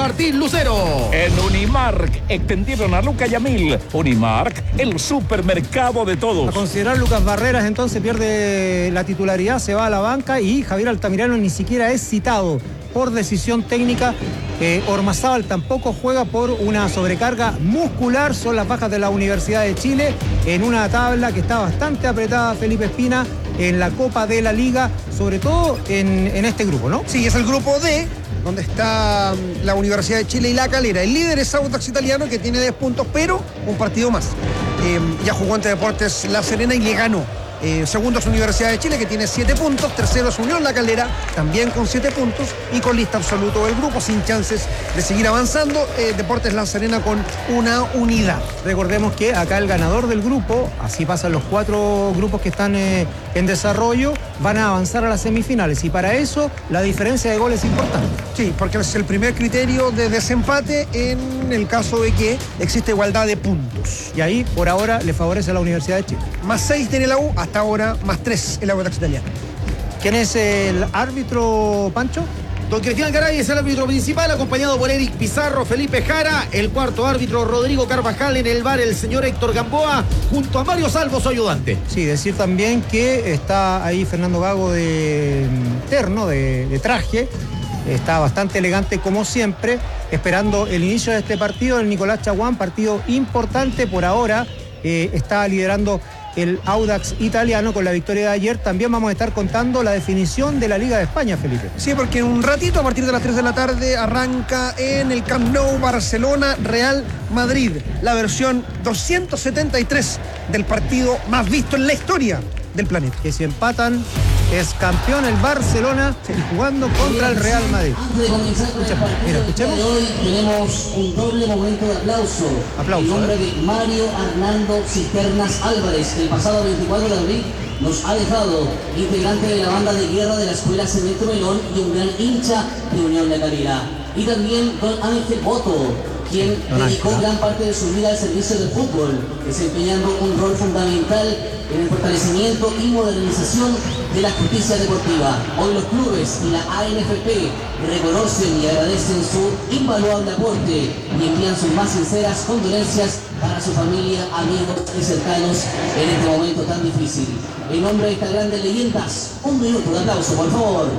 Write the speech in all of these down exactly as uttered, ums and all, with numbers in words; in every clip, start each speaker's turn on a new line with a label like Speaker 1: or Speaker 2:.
Speaker 1: Martín Lucero.
Speaker 2: En Unimark extendieron a Luca Yamil. Unimark, el supermercado de todos.
Speaker 3: A considerar Lucas Barreras, entonces pierde la titularidad, se va a la banca y Javier Altamirano ni siquiera es citado por decisión técnica. Eh, Ormazábal tampoco juega por una sobrecarga muscular. Son las bajas de la Universidad de Chile en una tabla que está bastante apretada, Felipe Espina, en la Copa de la Liga, sobre todo en, en este grupo, ¿no?
Speaker 4: Sí, es el grupo D, donde está la Universidad de Chile y La Calera. El líder es Audax Italiano, que tiene diez puntos, pero un partido más. Eh, ya jugó ante Deportes La Serena y le ganó. Eh, segundo es Universidad de Chile, que tiene siete puntos. Tercero es Unión La Calera, también con siete puntos y con lista absoluto del grupo, sin chances de seguir avanzando. eh, Deportes La Serena con una unidad.
Speaker 3: Recordemos que acá el ganador del grupo, así pasan los cuatro grupos que están eh, en desarrollo, van a avanzar a las semifinales, y para eso la diferencia de goles es importante.
Speaker 4: Sí, porque es el primer criterio de desempate en el caso de que existe igualdad de puntos.
Speaker 3: Y ahí, por ahora, le favorece a la Universidad de Chile.
Speaker 4: Más seis tiene la U, hasta ahora más tres el Audax Italiano.
Speaker 3: ¿Quién es el árbitro, Pancho?
Speaker 1: Don Cristian Garay es el árbitro principal, acompañado por Eric Pizarro, Felipe Jara, el cuarto árbitro Rodrigo Carvajal, en el V A R el señor Héctor Gamboa, junto a Mario Salvo, su ayudante.
Speaker 3: Sí, decir también que está ahí Fernando Gago de terno, de, de traje, está bastante elegante como siempre, esperando el inicio de este partido, el Nicolás Chaguán, partido importante por ahora, eh, está liderando el Audax Italiano con la victoria de ayer. También vamos a estar contando la definición de la Liga de España, Felipe.
Speaker 4: Sí, porque en un ratito, a partir de las tres de la tarde, arranca en el Camp Nou Barcelona Real Madrid, la versión doscientos setenta y tres del partido más visto en la historia del planeta.
Speaker 3: Que si empatan es campeón el Barcelona, sí, y jugando contra el Real Madrid.
Speaker 5: Antes de comenzar con el partido
Speaker 3: Mira, escuchemos.
Speaker 5: de hoy, tenemos un doble momento de aplauso.
Speaker 3: Aplauso,
Speaker 5: en nombre
Speaker 3: ¿eh?
Speaker 5: de Mario Hernando Cisternas Álvarez, que el pasado veinticuatro de abril nos ha dejado, integrante de la banda de guerra de la Escuela Cemento Melón y un gran hincha de Unión La Calera. Y también don Ángel Boto, quien dedicó gran parte de su vida al servicio del fútbol, desempeñando un rol fundamental en el fortalecimiento y modernización de la justicia deportiva. Hoy los clubes y la A N F P reconocen y agradecen su invaluable aporte y envían sus más sinceras condolencias para su familia, amigos y cercanos en este momento tan difícil. En nombre de estas grandes leyendas, un minuto de aplauso, por favor.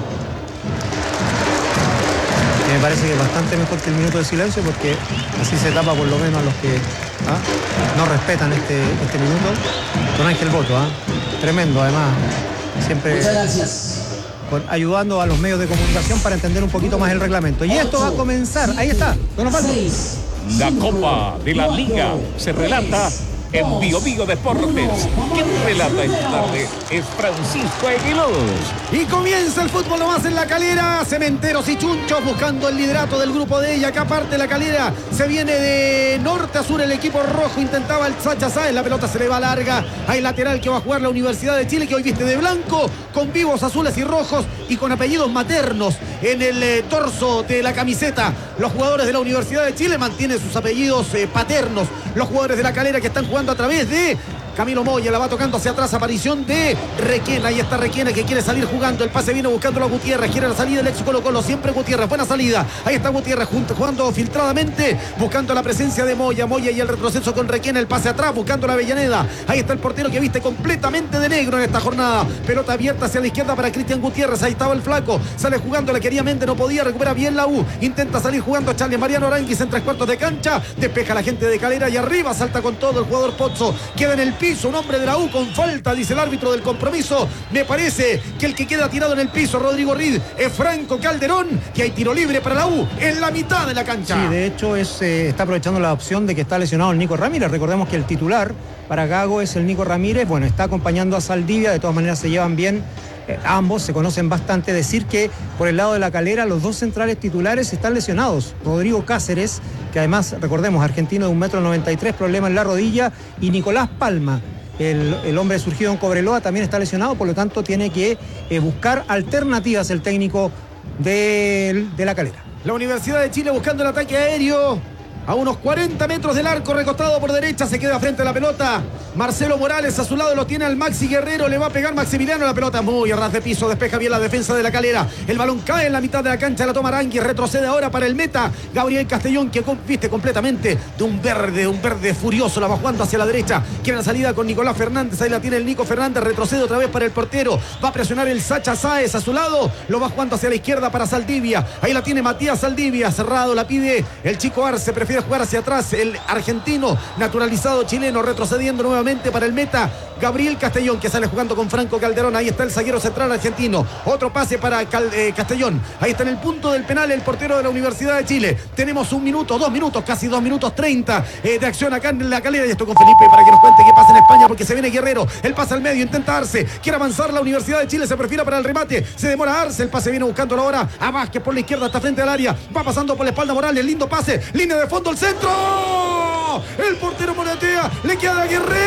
Speaker 3: Me parece que es bastante mejor que el minuto de silencio, porque así se tapa por lo menos a los que ¿ah? no respetan este, este minuto. Don Ángel Boto, ¿ah? Tremendo además, siempre
Speaker 5: Muchas gracias.
Speaker 3: con, ayudando a los medios de comunicación para entender un poquito más el reglamento. Y esto va a comenzar, ahí está, don Osvaldo.
Speaker 2: La Copa de la Liga se relata en Bio Bio Deportes. ¿Quién relata esta tarde? Es Francisco Aguilós.
Speaker 1: Y comienza el fútbol nomás en La Calera. Cementeros y Chunchos buscando el liderato del grupo D. Y acá parte La Calera. Se viene de norte a sur el equipo rojo. Intentaba el Sacha Sáez. La pelota se le va larga. Hay lateral que va a jugar la Universidad de Chile, que hoy viste de blanco, con vivos azules y rojos y con apellidos maternos en el eh, torso de la camiseta. Los jugadores de la Universidad de Chile mantienen sus apellidos eh, paternos. Los jugadores de La Calera que están jugando a través de Camilo Moya, la va tocando hacia atrás, aparición de Requena, ahí está Requena que quiere salir jugando, el pase vino buscándolo a Gutiérrez, quiere la salida del ex Colo Colo, siempre Gutiérrez, buena salida, ahí está Gutiérrez junto, jugando filtradamente, buscando la presencia de Moya, Moya y el retroceso con Requena, el pase atrás, buscando la Avellaneda, ahí está el portero que viste completamente de negro en esta jornada, pelota abierta hacia la izquierda para Cristian Gutiérrez, ahí estaba el flaco, sale jugando, la quería Méndez, no podía, recupera bien la U, intenta salir jugando Charles Mariano Aranguis en tres cuartos de cancha, despeja la gente de Calera y arriba salta con todo el jugador Pozzo, queda en el piso, un hombre de la U con falta, dice el árbitro del compromiso. Me parece que el que queda tirado en el piso, Rodrigo Reed, es Franco Calderón, que hay tiro libre para la U en la mitad de la cancha.
Speaker 3: Sí, de hecho es, eh, está aprovechando la opción de que está lesionado el Nico Ramírez. Recordemos que el titular para Gago es el Nico Ramírez. Bueno, está acompañando a Saldivia, de todas maneras se llevan bien. Eh, ambos se conocen bastante. Decir que por el lado de La Calera los dos centrales titulares están lesionados. Rodrigo Cáceres, que además, recordemos, argentino de un metro noventa y tres, problema en la rodilla, y Nicolás Palma, el, el hombre surgido en Cobreloa, también está lesionado, por lo tanto tiene que eh, buscar alternativas el técnico de, de La Calera.
Speaker 1: La Universidad de Chile buscando el ataque aéreo. A unos cuarenta metros del arco, recostado por derecha, se queda frente a la pelota Marcelo Morales a su lado lo tiene al Maxi Guerrero. Le va a pegar Maximiliano. La pelota muy a ras de piso. Despeja bien la defensa de La Calera. El balón cae en la mitad de la cancha. La toma Arangui. Retrocede ahora para el meta Gabriel Castellón, que viste completamente de un verde, un verde furioso. La va jugando hacia la derecha. Quiere la salida con Nicolás Fernández. Ahí la tiene el Nico Fernández. Retrocede otra vez para el portero. Va a presionar el Sacha Sáez a su lado. Lo va jugando hacia la izquierda para Saldivia. Ahí la tiene Matías Saldivia. Cerrado. La pide el chico Arce. Prefiere jugar hacia atrás. El argentino naturalizado chileno. Retrocediendo nuevamente para el meta Gabriel Castellón, que sale jugando con Franco Calderón. Ahí está el zaguero central argentino. Otro pase para Cal, eh, Castellón. Ahí está en el punto del penal el portero de la Universidad de Chile. Tenemos un minuto, dos minutos, casi dos minutos treinta eh, de acción acá en La Calera. Y esto con Felipe para que nos cuente qué pasa en España, porque se viene Guerrero. El pase al medio, intenta Arce. Quiere avanzar la Universidad de Chile, se perfila para el remate. Se demora Arce. El pase viene buscando ahora a Vázquez por la izquierda hasta frente al área. Va pasando por la espalda Morales. Lindo pase. Línea de fondo, el centro. El portero moretea. Le queda a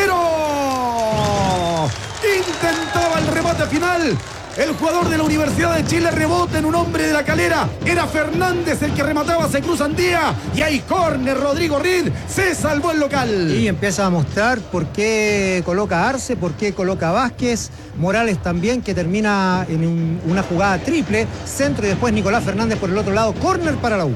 Speaker 1: Guerrero. Intentaba el remate final. El jugador de la Universidad de Chile rebota en un hombre de La Calera. Era Fernández el que remataba, se cruzan Díaz. Y ahí córner, Rodrigo Reed. Se salvó el local.
Speaker 3: Y empieza a mostrar por qué coloca a Arce, por qué coloca a Vázquez. Morales también, que termina en un, una jugada triple. Centro y después Nicolás Fernández por el otro lado. Córner para la U.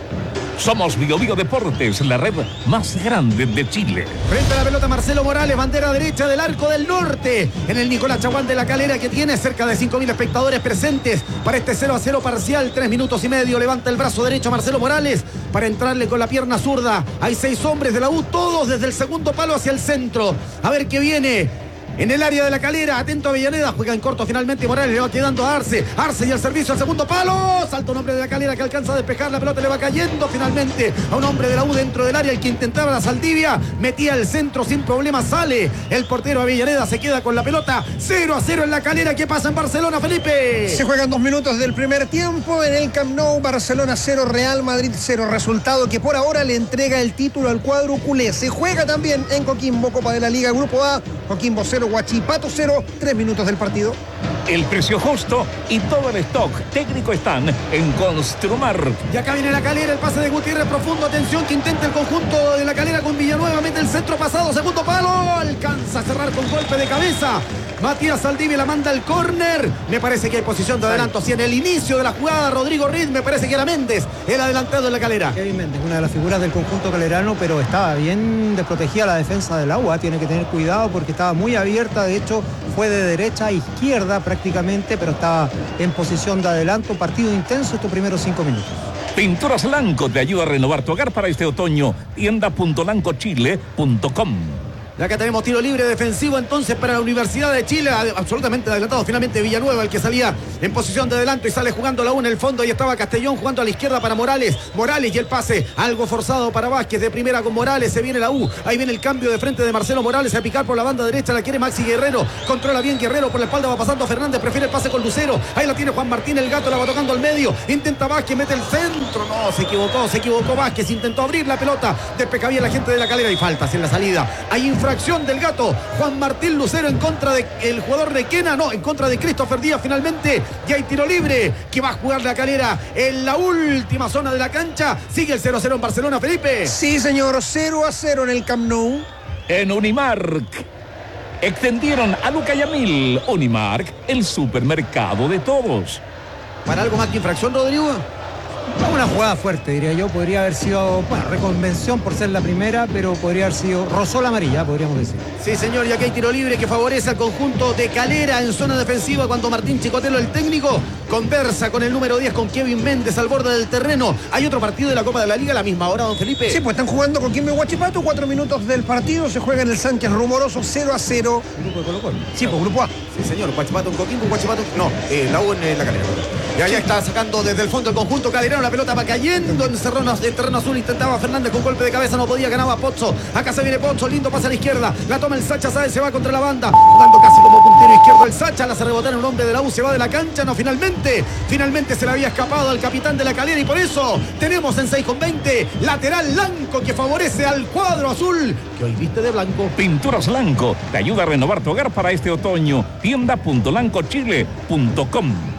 Speaker 2: Somos Bio Bio Deportes, la red más grande de Chile.
Speaker 1: Frente a la pelota Marcelo Morales, bandera derecha del Arco del Norte. En el Nicolás Chaguán de La Calera, que tiene cerca de cinco mil espectadores presentes para este cero a cero parcial. Tres minutos y medio. Levanta el brazo derecho Marcelo Morales para entrarle con la pierna zurda. Hay seis hombres de la U, todos desde el segundo palo hacia el centro. A ver qué viene. En el área de La Calera, atento a Avellaneda, juega en corto finalmente Morales, le va quedando a Arce, Arce y el servicio al segundo palo, salta un hombre de La Calera que alcanza a despejar, la pelota le va cayendo finalmente a un hombre de la U dentro del área, el que intentaba la Saldivia, metía el centro sin problema, sale el portero Avellaneda, se queda con la pelota, cero a cero en La Calera. ¿Qué pasa en Barcelona, Felipe?
Speaker 4: Se juegan dos minutos del primer tiempo en el Camp Nou. Barcelona cero, Real Madrid cero, resultado que por ahora le entrega el título al cuadro culé. Se juega también en Coquimbo, Copa de la Liga, Grupo A, Coquimbo cero, Huachipato cero, tres minutos del partido.
Speaker 2: El precio justo y todo el stock técnico están en Construmar.
Speaker 1: Y acá viene La Calera, el pase de Gutiérrez profundo, atención que intenta el conjunto de La Calera con Villanueva, mete el centro pasado, segundo palo, alcanza a cerrar con golpe de cabeza. Matías Saldivia la manda al córner. Me parece que hay posición de adelanto. Si en el inicio de la jugada Rodrigo Reed, me parece que era Méndez el adelantado en La Calera.
Speaker 3: Kevin Méndez, una de las figuras del conjunto calerano, pero estaba bien desprotegida la defensa del agua. Tiene que tener cuidado porque estaba muy abierta. De hecho, fue de derecha a izquierda prácticamente, pero estaba en posición de adelanto. Partido intenso estos primeros cinco minutos.
Speaker 2: Pinturas Lanco te ayuda a renovar tu hogar para este otoño. tienda punto lanco chile punto com.
Speaker 1: Y acá tenemos tiro libre defensivo entonces para la Universidad de Chile, absolutamente adelantado finalmente Villanueva, el que salía en posición de adelanto y sale jugando la U en el fondo, y estaba Castellón jugando a la izquierda para Morales, Morales y el pase, algo forzado para Vázquez, de primera con Morales, se viene la U, ahí viene el cambio de frente de Marcelo Morales a picar por la banda derecha, la quiere Maxi Guerrero, controla bien Guerrero, por la espalda va pasando Fernández, prefiere el pase con Lucero, ahí la tiene Juan Martín, el gato la va tocando al medio, intenta Vázquez, mete el centro, no, se equivocó, se equivocó Vázquez, intentó abrir la pelota, despeja bien la gente de La Calera y faltas en la salida, hay infracción del gato, Juan Martín Lucero en contra del jugador Requena, no, en contra de Christopher Díaz finalmente, y hay tiro libre que va a jugar La Calera en la última zona de la cancha. Sigue el cero a cero en Barcelona, Felipe.
Speaker 4: Sí, señor, cero a cero en el Camp Nou.
Speaker 2: En Unimark extendieron a Luca Yamil. Unimark, el supermercado de todos.
Speaker 1: ¿Para algo más que infracción, Rodrigo?
Speaker 3: Una jugada fuerte, diría yo. Podría haber sido, bueno, reconvención por ser la primera, pero podría haber sido rozó la amarilla, podríamos decir.
Speaker 1: Sí, señor, y aquí hay tiro libre que favorece al conjunto de Calera en zona defensiva cuando Martín Chicotelo, el técnico, conversa con el número diez, con Kevin Méndez al borde del terreno. Hay otro partido de la Copa de la Liga a la misma hora, don Felipe.
Speaker 4: Sí, pues están jugando con Coquimbo y Huachipato, cuatro minutos del partido, se juega en el Sánchez Rumoroso, cero a cero.
Speaker 3: Grupo de Colo-Colo.
Speaker 4: Sí, pues Grupo A.
Speaker 1: Sí, señor, Huachipato en Coquimbo, Huachipato, no, eh, la U en eh, La Calera. Y allá está sacando desde el fondo el conjunto calerano, la pelota va cayendo en terreno, en terreno azul, intentaba Fernández con golpe de cabeza, no podía, ganaba Pozzo, acá se viene Pozzo, lindo pasa a la izquierda, la toma el Sacha Sáez, se va contra la banda, jugando casi como puntero izquierdo el Sacha, la hace rebotar en un hombre de la U, se va de la cancha, no, finalmente, finalmente se le había escapado al capitán de La Calera y por eso tenemos en seis con veinte, lateral blanco que favorece al cuadro azul, que hoy viste de blanco.
Speaker 2: Pinturas Lanco te ayuda a renovar tu hogar para este otoño. tienda punto lanco chile punto com.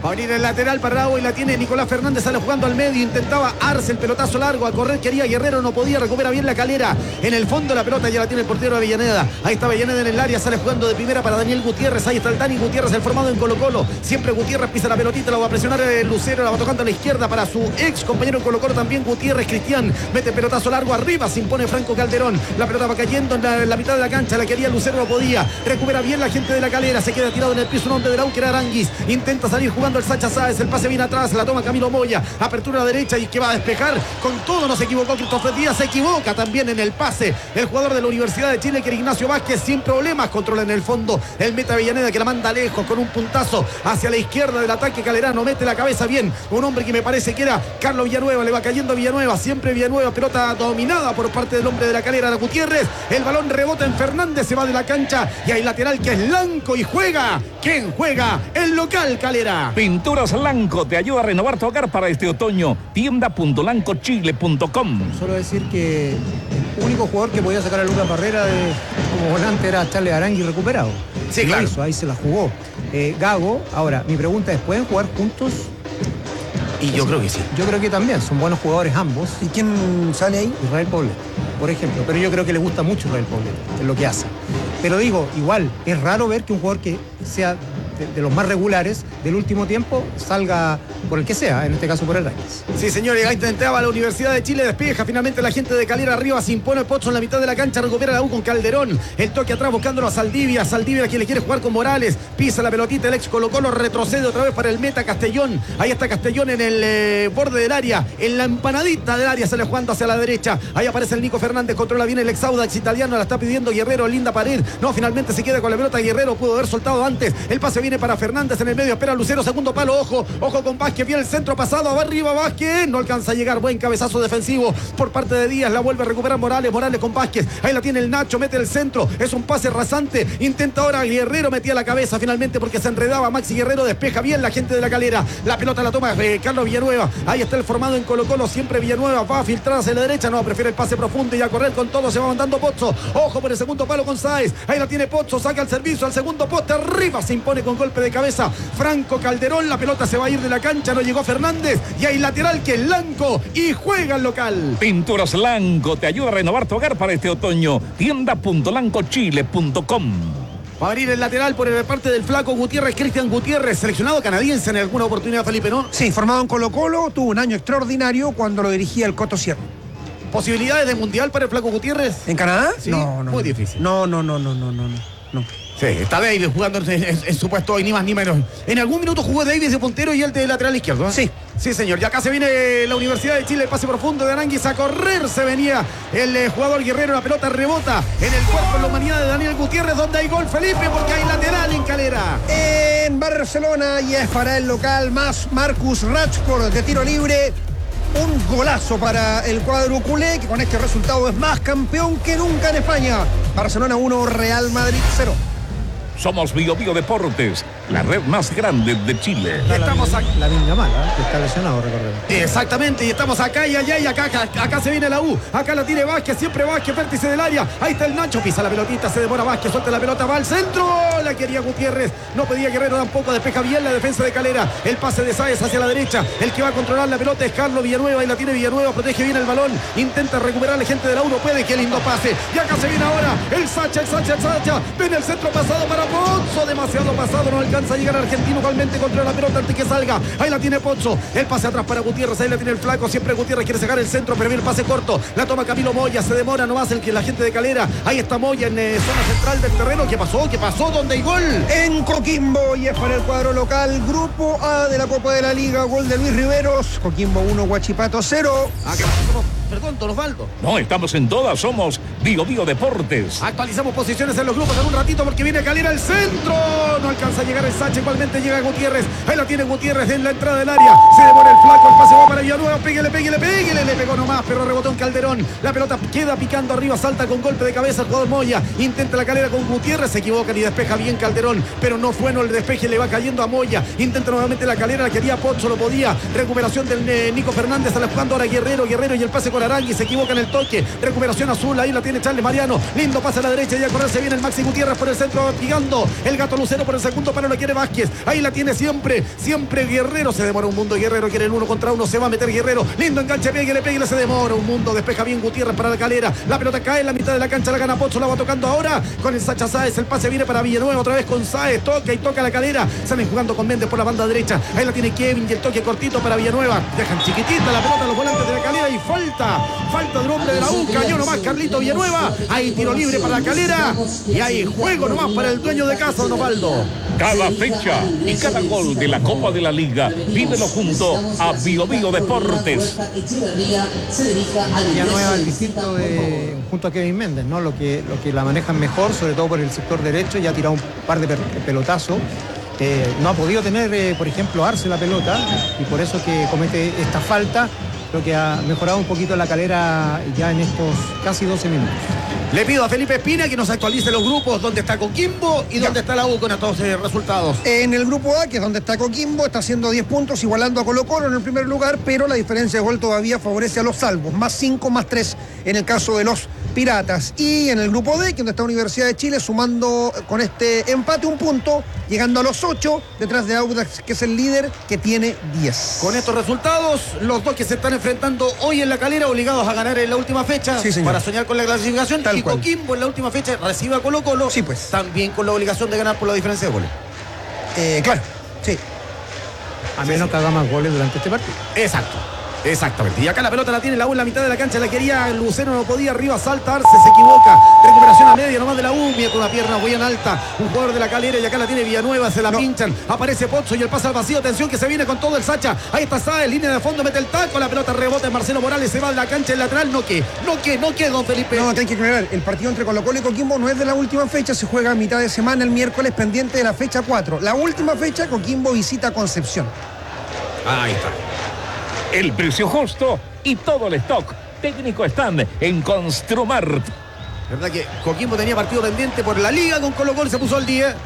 Speaker 1: Va a venir el lateral para Bravo y la tiene Nicolás Fernández, sale jugando al medio, intentaba Arce el pelotazo largo, a correr quería Guerrero, no podía, recupera bien la Calera. En el fondo la pelota ya la tiene el portero de Avellaneda. Ahí está Avellaneda en el área, sale jugando de primera para Daniel Gutiérrez. Ahí está el Dani Gutiérrez, el formado en Colo Colo. Siempre Gutiérrez pisa la pelotita, la va a presionar el Lucero, la va tocando a la izquierda para su ex compañero en Colo Colo también Gutiérrez. Cristian mete pelotazo largo arriba, se impone Franco Calderón. La pelota va cayendo en la, en la mitad de la cancha, la quería Lucero, no podía. Recupera bien la gente de la Calera, se queda tirado en el piso un hombre de la U que era Aranguis. Intenta salir jugando el Sacha Sáez, el pase viene atrás, la toma Camilo Moya, apertura a la derecha y que va a despejar con todo, no se equivocó Christopher Díaz, se equivoca también en el pase el jugador de la Universidad de Chile que era Ignacio Vázquez, sin problemas controla en el fondo el meta Avellaneda que la manda lejos con un puntazo hacia la izquierda del ataque Calerano, mete la cabeza bien, un hombre que me parece que era Carlos Villanueva, le va cayendo Villanueva, siempre Villanueva, pelota dominada por parte del hombre de la Calera, la Gutiérrez, el balón rebota en Fernández, se va de la cancha y hay lateral que es Lanco y juega, ¿quién juega? El local Calera.
Speaker 2: Pinturas Lanco te ayuda a renovar tu hogar para este otoño. tienda punto lanco chile punto com.
Speaker 3: Solo decir que el único jugador que podía sacar a Lucas Barrera de, como volante era Charles Arangui recuperado.
Speaker 1: Sí,
Speaker 3: Lo
Speaker 1: claro.
Speaker 3: hizo, ahí se la jugó. Eh, Gago, ahora, mi pregunta es, ¿pueden jugar juntos?
Speaker 1: Y yo creo que sí.
Speaker 3: Yo creo que también, son buenos jugadores ambos.
Speaker 4: ¿Y quién sale ahí?
Speaker 3: Israel Poblete, por ejemplo. Pero yo creo que le gusta mucho Israel Poblete, es lo que hace. Pero digo, igual, es raro ver que un jugador que sea de, de los más regulares del último tiempo salga por el que sea, en este caso por el Rangers.
Speaker 1: Sí, señores, ahí intentaba la Universidad de Chile, despeja finalmente la gente de Calera arriba, se impone el Pozo en la mitad de la cancha, recupera la U con Calderón, el toque atrás buscándolo a Saldivia, Saldivia quien le quiere jugar con Morales, pisa la pelotita, el ex Colo Colo retrocede otra vez para el meta Castellón, ahí está Castellón en el eh, borde del área, en la empanadita del área, sale jugando hacia la derecha, ahí aparece el Nico Fernández, controla bien el ex Audax italiano, la está pidiendo Guerrero, linda pared, no, finalmente se queda con la pelota Guerrero, pudo haber soltado antes, el pase viene para Fernández en el medio, espera Lucero, segundo palo, ojo, ojo con Vázquez, viene el centro pasado, va arriba Vázquez, no alcanza a llegar, buen cabezazo defensivo por parte de Díaz, la vuelve a recuperar Morales, Morales con Vázquez, ahí la tiene el Nacho, mete el centro, es un pase rasante, intenta ahora Guerrero, metía la cabeza finalmente porque se enredaba Maxi Guerrero, despeja bien la gente de la Calera, la pelota la toma eh, Carlos Villanueva, ahí está el formado en Colo Colo, siempre Villanueva, va a filtrar hacia la derecha, no, prefiere el pase profundo y a correr con todo, se va mandando Pozzo, ojo por el segundo palo con Sáez, ahí la tiene Pozzo, saca el servicio al segundo poste, arriba se impone con golpe de cabeza Franco Calderón, la pelota se va a ir de la cancha, no llegó Fernández y hay lateral que es Lanco y juega el local.
Speaker 2: Pinturas Lanco te ayuda a renovar tu hogar para este otoño. tienda punto lanco chile punto com.
Speaker 1: Va a abrir el lateral por parte del flaco Gutiérrez, Cristian Gutiérrez, seleccionado canadiense en alguna oportunidad, Felipe, ¿no?
Speaker 4: Sí, formado en Colo Colo, tuvo un año extraordinario cuando lo dirigía el Coto Sierra.
Speaker 1: ¿Posibilidades de mundial para el flaco Gutiérrez?
Speaker 4: ¿En Canadá?
Speaker 1: Sí,
Speaker 4: no, no.
Speaker 1: muy
Speaker 4: no.
Speaker 1: difícil.
Speaker 4: No, no, no, no, no, no, no. no.
Speaker 1: Sí, está Davis jugando en, en, en su puesto hoy, ni más ni menos. En algún minuto jugó Davis de puntero y él de lateral izquierdo, ¿eh?
Speaker 4: Sí.
Speaker 1: Sí, señor. Y acá se viene la Universidad de Chile, el pase profundo de Aranguis, a correr se venía el eh, jugador Guerrero, la pelota rebota en el cuerpo de la humanidad de Daniel Gutiérrez, donde hay gol, Felipe, porque hay lateral en Calera.
Speaker 4: En Barcelona y es para el local más Marcus Rashford de tiro libre. Un golazo para el cuadro culé, que con este resultado es más campeón que nunca en España. Barcelona uno, Real Madrid cero.
Speaker 2: Somos Bio Bio Deportes, la red más grande de Chile.
Speaker 1: Y estamos
Speaker 3: la,
Speaker 1: acá.
Speaker 3: la Vingamala, que está lesionado, recordemos.
Speaker 1: Exactamente, y estamos acá y allá y acá, acá, acá se viene la U, acá la tiene Vázquez, siempre Vázquez, vértice del área, ahí está el Nacho, pisa la pelotita, se demora Vázquez, suelta la pelota, va al centro, la quería Gutiérrez, no pedía Guerrero tampoco, despeja bien la defensa de Calera, el pase de Sáez hacia la derecha, el que va a controlar la pelota es Carlos Villanueva, y la tiene Villanueva, protege bien el balón, intenta recuperar la gente de la U, no puede, qué lindo pase, y acá se viene ahora el Sacha, el Sacha, el Sacha, viene el centro pasado para Pozzo, demasiado pasado, no alcanza a llegar Argentino, igualmente contra la pelota antes que salga, ahí la tiene Pozzo, el pase atrás para Gutiérrez, ahí la tiene el flaco, siempre Gutiérrez quiere sacar el centro, pero viene el pase corto, la toma Camilo Moya, se demora nomás el que la gente de Calera, ahí está Moya en eh, zona central del terreno, ¿qué pasó? ¿Qué pasó? ¿Dónde hay gol?
Speaker 4: En Coquimbo y es para el cuadro local, Grupo A de la Copa de la Liga, gol de Luis Riveros, Coquimbo uno, Huachipato cero.
Speaker 1: Acá estamos, perdón, Don Osvaldo.
Speaker 2: No, estamos en todas, somos Bio Bio Deportes.
Speaker 1: Actualizamos posiciones en los grupos en un ratito porque viene Calera el centro. No alcanza a llegar el Sacha, igualmente llega Gutiérrez. Ahí la tiene Gutiérrez en la entrada del área. Se demora el flaco, el pase va para Villanueva. Pégale, pégale, pégale. Le pegó nomás, pero rebotó en Calderón. La pelota queda picando arriba, salta con golpe de cabeza el jugador Moya. Intenta la Calera con Gutiérrez, se equivocan y despeja bien Calderón. Pero no fue, no el despeje, le va cayendo a Moya. Intenta nuevamente la Calera, la quería Pozzo, lo podía. Recuperación del eh, Nico Fernández, sale jugando ahora Guerrero, Guerrero y el pase con Arangui. Se equivoca en el toque. Recuperación azul, ahí la tiene tiene Charles Mariano. Lindo pase a la derecha y a correr se viene el Maxi Gutiérrez por el centro, pegando. El Gato Lucero por el segundo palo, lo quiere Vázquez. Ahí la tiene siempre, siempre Guerrero. Se demora un mundo, Guerrero quiere el uno contra uno. Se va a meter Guerrero. Lindo enganche, pegue, pegue, se demora un mundo. Despeja bien Gutiérrez para la Calera. La pelota cae en la mitad de la cancha, la gana Pozzo, la va tocando ahora con el Sacha Sáez. El pase viene para Villanueva, otra vez con Sáez. Toca y toca la Calera. Salen jugando con Méndez por la banda derecha. Ahí la tiene Kevin y el toque cortito para Villanueva. Dejan chiquitita la pelota a los volantes de la Calera y falta. Falta de un hombre de la U. Cayó nomás Carlito Villanueva. Hay tiro libre para la Calera. Y hay juego nomás para el dueño de casa, Don Osvaldo.
Speaker 2: Cada fecha y cada gol de la Copa de la Liga, vívelo junto a Bio Bio Deportes.
Speaker 3: Villanueva, el distinto de, junto a Kevin Méndez, ¿no? Lo que, lo que la manejan mejor, sobre todo por el sector derecho, ya ha tirado un par de pelotazos. Eh, no ha podido tener, eh, por ejemplo, Arce la pelota, y por eso que comete esta falta. Creo que ha mejorado un poquito la Calera ya en estos casi doce minutos.
Speaker 1: Le pido a Felipe Espina que nos actualice los grupos, donde está Coquimbo y dónde está la U con estos eh, resultados.
Speaker 4: En el grupo A, que es donde está Coquimbo, está haciendo diez puntos, igualando a Colo Colo en el primer lugar, pero la diferencia de gol todavía favorece a los salvos, más cinco, más tres en el caso de los Piratas. Y en el grupo D, que donde está Universidad de Chile, sumando con este empate un punto, llegando a los ocho, detrás de Audax, que es el líder, que tiene diez.
Speaker 1: Con estos resultados, los dos que se están enfrentando hoy en la Calera, obligados a ganar en la última fecha,
Speaker 4: sí,
Speaker 1: para soñar con la clasificación.
Speaker 4: Tal
Speaker 1: y
Speaker 4: cual.
Speaker 1: Coquimbo en la última fecha recibe a Colo Colo,
Speaker 4: sí, pues.
Speaker 1: También con la obligación de ganar por la diferencia de goles.
Speaker 4: Eh, claro, sí.
Speaker 3: A menos que haga más goles durante este partido.
Speaker 1: Exacto. Exactamente. Y acá la pelota la tiene la U en la mitad de la cancha. La quería Lucero, no podía. Arriba salta Arce, se equivoca. Recuperación a media nomás de la U. Mira con una pierna muy en alta. Un jugador de la Calera. Y acá la tiene Villanueva. Se la no. pinchan. Aparece Pozzo y el pase al vacío. Atención que se viene con todo el Sacha. Ahí está Sáez. Línea de fondo. Mete el taco. La pelota rebota en Marcelo Morales. Se va de la cancha el lateral. No que. No que. No que, don Felipe.
Speaker 4: No, hay que aclarar. El partido entre Colo Colo y Coquimbo no es de la última fecha. Se juega a mitad de semana el miércoles, pendiente de la fecha cuatro. La última fecha, Coquimbo visita Concepción.
Speaker 1: Ahí está.
Speaker 2: El precio justo y todo el stock técnico están en Construmart.
Speaker 1: ¿Verdad que Coquimbo tenía partido pendiente por la liga con Colo Colo? Se puso al día.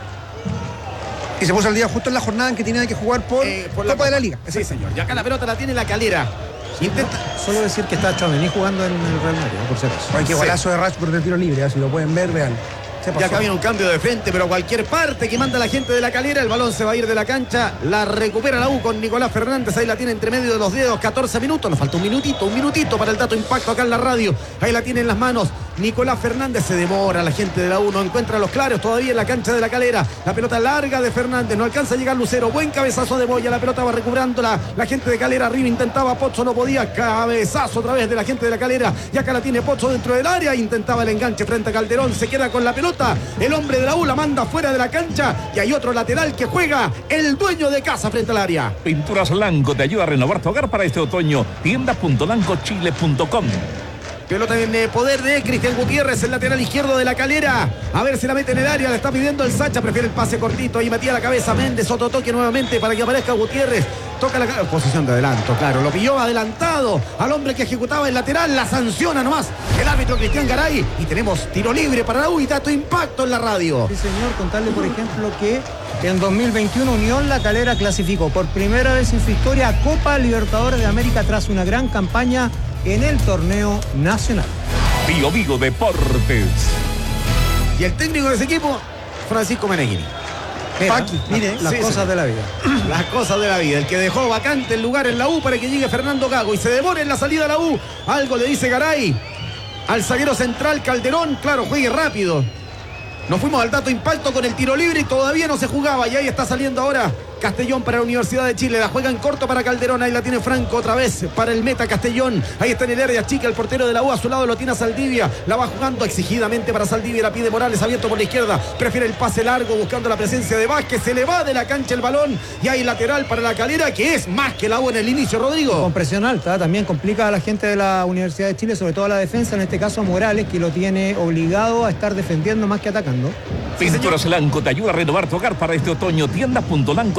Speaker 4: Y se puso al día justo en la jornada en que tenía que jugar por, eh, por la Copa de la Liga.
Speaker 1: Sí, señor. Y acá la pelota la tiene la Calera. Intenta...
Speaker 3: Solo decir que está Chomení jugando en el Real Madrid, por si acaso.
Speaker 4: Ay, qué golazo de Rashford de tiro libre, ¿eh? Si lo pueden ver, vean.
Speaker 1: Ya acá viene un cambio de frente, pero a cualquier parte que manda la gente de la Calera, el balón se va a ir de la cancha, la recupera la U con Nicolás Fernández, ahí la tiene entre medio de los dedos, catorce minutos, nos falta un minutito, un minutito para el dato impacto acá en la radio, ahí la tiene en las manos Nicolás Fernández, se demora la gente de la U, no encuentra los claros todavía en la cancha de la Calera, la pelota larga de Fernández, no alcanza a llegar Lucero, buen cabezazo de Moya, la pelota va recuperando la, la gente de Calera, arriba intentaba Pozzo, no podía, cabezazo otra vez de la gente de la Calera, y acá la tiene Pozzo dentro del área, intentaba el enganche frente a Calderón, se queda con la pelota, el hombre de la U la manda fuera de la cancha y hay otro lateral que juega el dueño de casa frente al área.
Speaker 2: Pinturas Lanco te ayuda a renovar tu hogar para este otoño. tienda punto lanco chile punto com.
Speaker 1: Pelota en poder de Cristian Gutiérrez, el lateral izquierdo de la Calera. A ver si la mete en el área, la está pidiendo el Sacha, prefiere el pase cortito. Ahí metía la cabeza Méndez, otro toque nuevamente para que aparezca Gutiérrez. Toca la posición de adelanto, claro. Lo pilló adelantado al hombre que ejecutaba el lateral. La sanciona nomás el árbitro Cristian Garay. Y tenemos tiro libre para la U y dato impacto en la radio.
Speaker 3: Sí, señor. Contarle, por ejemplo, que en dos mil veintiuno Unión La Calera clasificó por primera vez en su historia a Copa Libertadores de América tras una gran campaña en el torneo nacional.
Speaker 2: Bio Bio Deportes.
Speaker 1: Y el técnico de ese equipo, Francisco Meneghini.
Speaker 3: Paqui, mire, las sí, cosas sí. de la vida.
Speaker 1: Las cosas de la vida. El que dejó vacante el lugar en la U para que llegue Fernando Gago y se demore en la salida a la U. Algo le dice Garay al zaguero central Calderón. Claro, juegue rápido. Nos fuimos al dato impacto con el tiro libre y todavía no se jugaba. Y ahí está saliendo ahora Castellón para la Universidad de Chile. La juega en corto para Calderón. Ahí la tiene Franco otra vez para el meta Castellón. Ahí está en el área chica el portero de la U. A su lado lo tiene a Saldivia. La va jugando exigidamente para Saldivia. La pide Morales abierto por la izquierda. Prefiere el pase largo buscando la presencia de Vázquez. Se le va de la cancha el balón. Y hay lateral para la Calera que es más que la U en el inicio, Rodrigo.
Speaker 3: Con presión alta. También complica a la gente de la Universidad de Chile, sobre todo a la defensa. En este caso a Morales, que lo tiene obligado a estar defendiendo más que atacando.
Speaker 2: Pinturas Lanco te ayuda a renovar tu hogar para este otoño. tienda punto lanco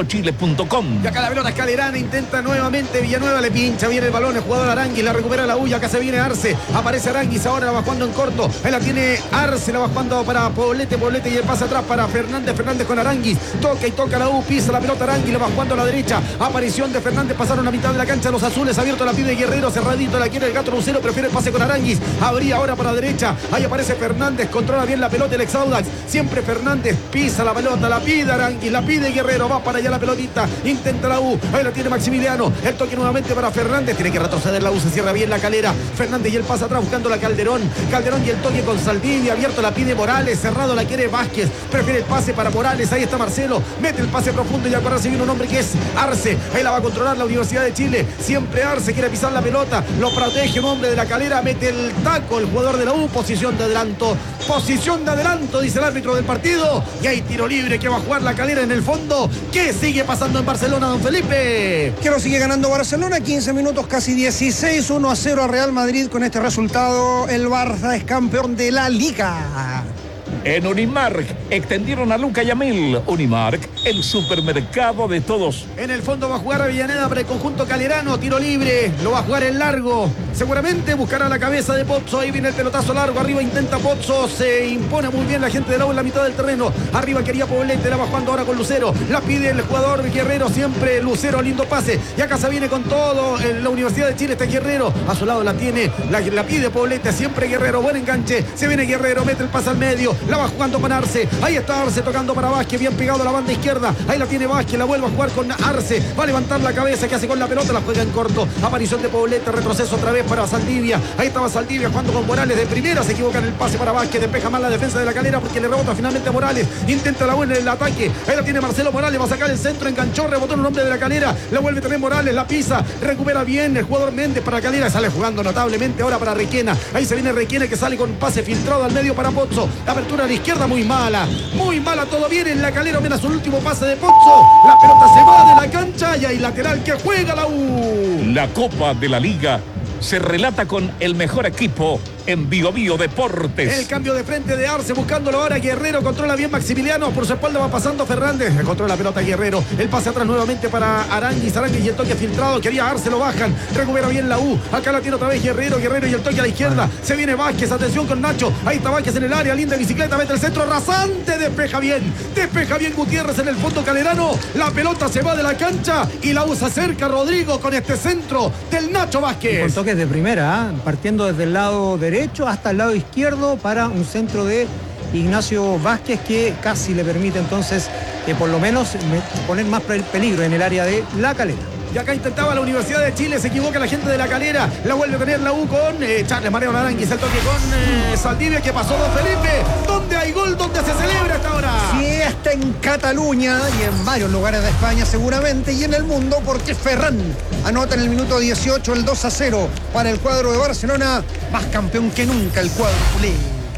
Speaker 2: chile punto com.
Speaker 1: Y acá la pelota escalerana, intenta nuevamente Villanueva, le pincha, viene el balón, el jugador Aranguis, la recupera la U, y acá se viene Arce, aparece Aranguis, ahora la va jugando en corto, ahí la tiene Arce, la va jugando para Poblete, Poblete y el pase atrás para Fernández, Fernández con Aranguis, toca y toca la U, pisa la pelota Aranguis, la va jugando a la derecha, aparición de Fernández, pasaron a mitad de la cancha los azules, abierto la pide Guerrero, cerradito, la quiere el Gato Lucero, prefiere el pase con Aranguis, abría ahora para la derecha, ahí aparece Fernández, controla bien la pelota el ex Audax, siempre Fernández, pisa la pelota, la pide Aranguis, la pide Guerrero, va para allá la pelotita, intenta la U, ahí la tiene Maximiliano, el toque nuevamente para Fernández, tiene que retroceder la U, se cierra bien la Calera, Fernández y el pase atrás buscando la Calderón, Calderón y el toque con Saldivia, abierto la pide Morales, cerrado la quiere Vázquez, prefiere el pase para Morales, ahí está Marcelo, mete el pase profundo y acá recibe un hombre que es Arce, ahí la va a controlar la Universidad de Chile, siempre Arce quiere pisar la pelota, lo protege un hombre de la Calera, mete el taco el jugador de la U, posición de adelanto, posición de adelanto, dice el árbitro del partido, y hay tiro libre que va a jugar la Calera en el fondo. ¿Qué sigue pasando en Barcelona, don Felipe?
Speaker 4: Que lo sigue ganando Barcelona, quince minutos, casi dieciséis, uno a cero a Real Madrid. Con este resultado el Barça es campeón de la Liga.
Speaker 2: En Unimark extendieron a Luca Yamil. Unimark, el supermercado de todos.
Speaker 1: En el fondo va a jugar a Villaneda para el conjunto calerano. Tiro libre, lo va a jugar en largo. Seguramente buscará la cabeza de Pozzo. Ahí viene el pelotazo largo. Arriba intenta Pozzo. Se impone muy bien la gente de la U en la mitad del terreno. Arriba quería Poblete. La va jugando ahora con Lucero. La pide el jugador Guerrero. Siempre Lucero. Lindo pase. Y acá se viene con todo. En la Universidad de Chile está Guerrero. A su lado la tiene. La, la pide Poblete. Siempre Guerrero. Buen enganche. Se viene Guerrero. Mete el pase al medio. La va jugando con Arce. Ahí está Arce tocando para Vázquez. Bien pegado a la banda izquierda. Ahí la tiene Vázquez. La vuelve a jugar con Arce. Va a levantar la cabeza. ¿Qué hace con la pelota? La juega en corto. Aparición de Poblete. Retroceso otra vez para Saldivia. Ahí estaba Saldivia jugando con Morales de primera. Se equivoca en el pase para Vázquez. Despeja mal la defensa de la Calera porque le rebota finalmente a Morales. Intenta la buena en el ataque. Ahí la tiene Marcelo Morales. Va a sacar el centro. Enganchó. Rebotó en un hombre de la Calera. La vuelve también Morales. La pisa. Recupera bien el jugador Méndez para Calera. Sale jugando notablemente ahora para Requena. Ahí se viene Requena que sale con pase filtrado al medio para Pozzo. La apertura a la izquierda muy mala. Muy mala, todo bien en la Calera, menos un último pase de Pozzo. La pelota se va de la cancha y hay lateral que juega la U.
Speaker 2: La Copa de la Liga se relata con el mejor equipo en Bio Bio Deportes.
Speaker 1: El cambio de frente de Arce buscándolo ahora Guerrero, controla bien Maximiliano, por su espalda va pasando Fernández, controla la pelota Guerrero, el pase atrás nuevamente para Aranguis, Aranguis y el toque filtrado, quería Arce, lo bajan, recupera bien la U, acá la tiene otra vez Guerrero, Guerrero y el toque a la izquierda, se viene Vázquez, atención con Nacho, ahí está Vázquez en el área, linda bicicleta, mete el centro rasante, despeja bien, despeja bien Gutiérrez en el fondo calerano, la pelota se va de la cancha y la U se acerca Rodrigo con este centro del Nacho Vázquez.
Speaker 3: Con toques de primera, ¿eh? Partiendo desde el lado derecho hasta el lado izquierdo para un centro de Ignacio Vázquez que casi le permite entonces que por lo menos poner más peligro en el área de la Calera.
Speaker 1: Y acá intentaba la Universidad de Chile, se equivoca la gente de la Calera, la vuelve a tener la U con eh, Charles Mariano Aranguis, el toque con eh, Saldivia, que pasó don Felipe, donde hay gol, donde se celebra esta hora.
Speaker 4: Fiesta en Cataluña y en varios lugares de España seguramente y en el mundo, porque Ferran anota en el minuto dieciocho el dos a cero para el cuadro de Barcelona, más campeón que nunca el cuadro culé.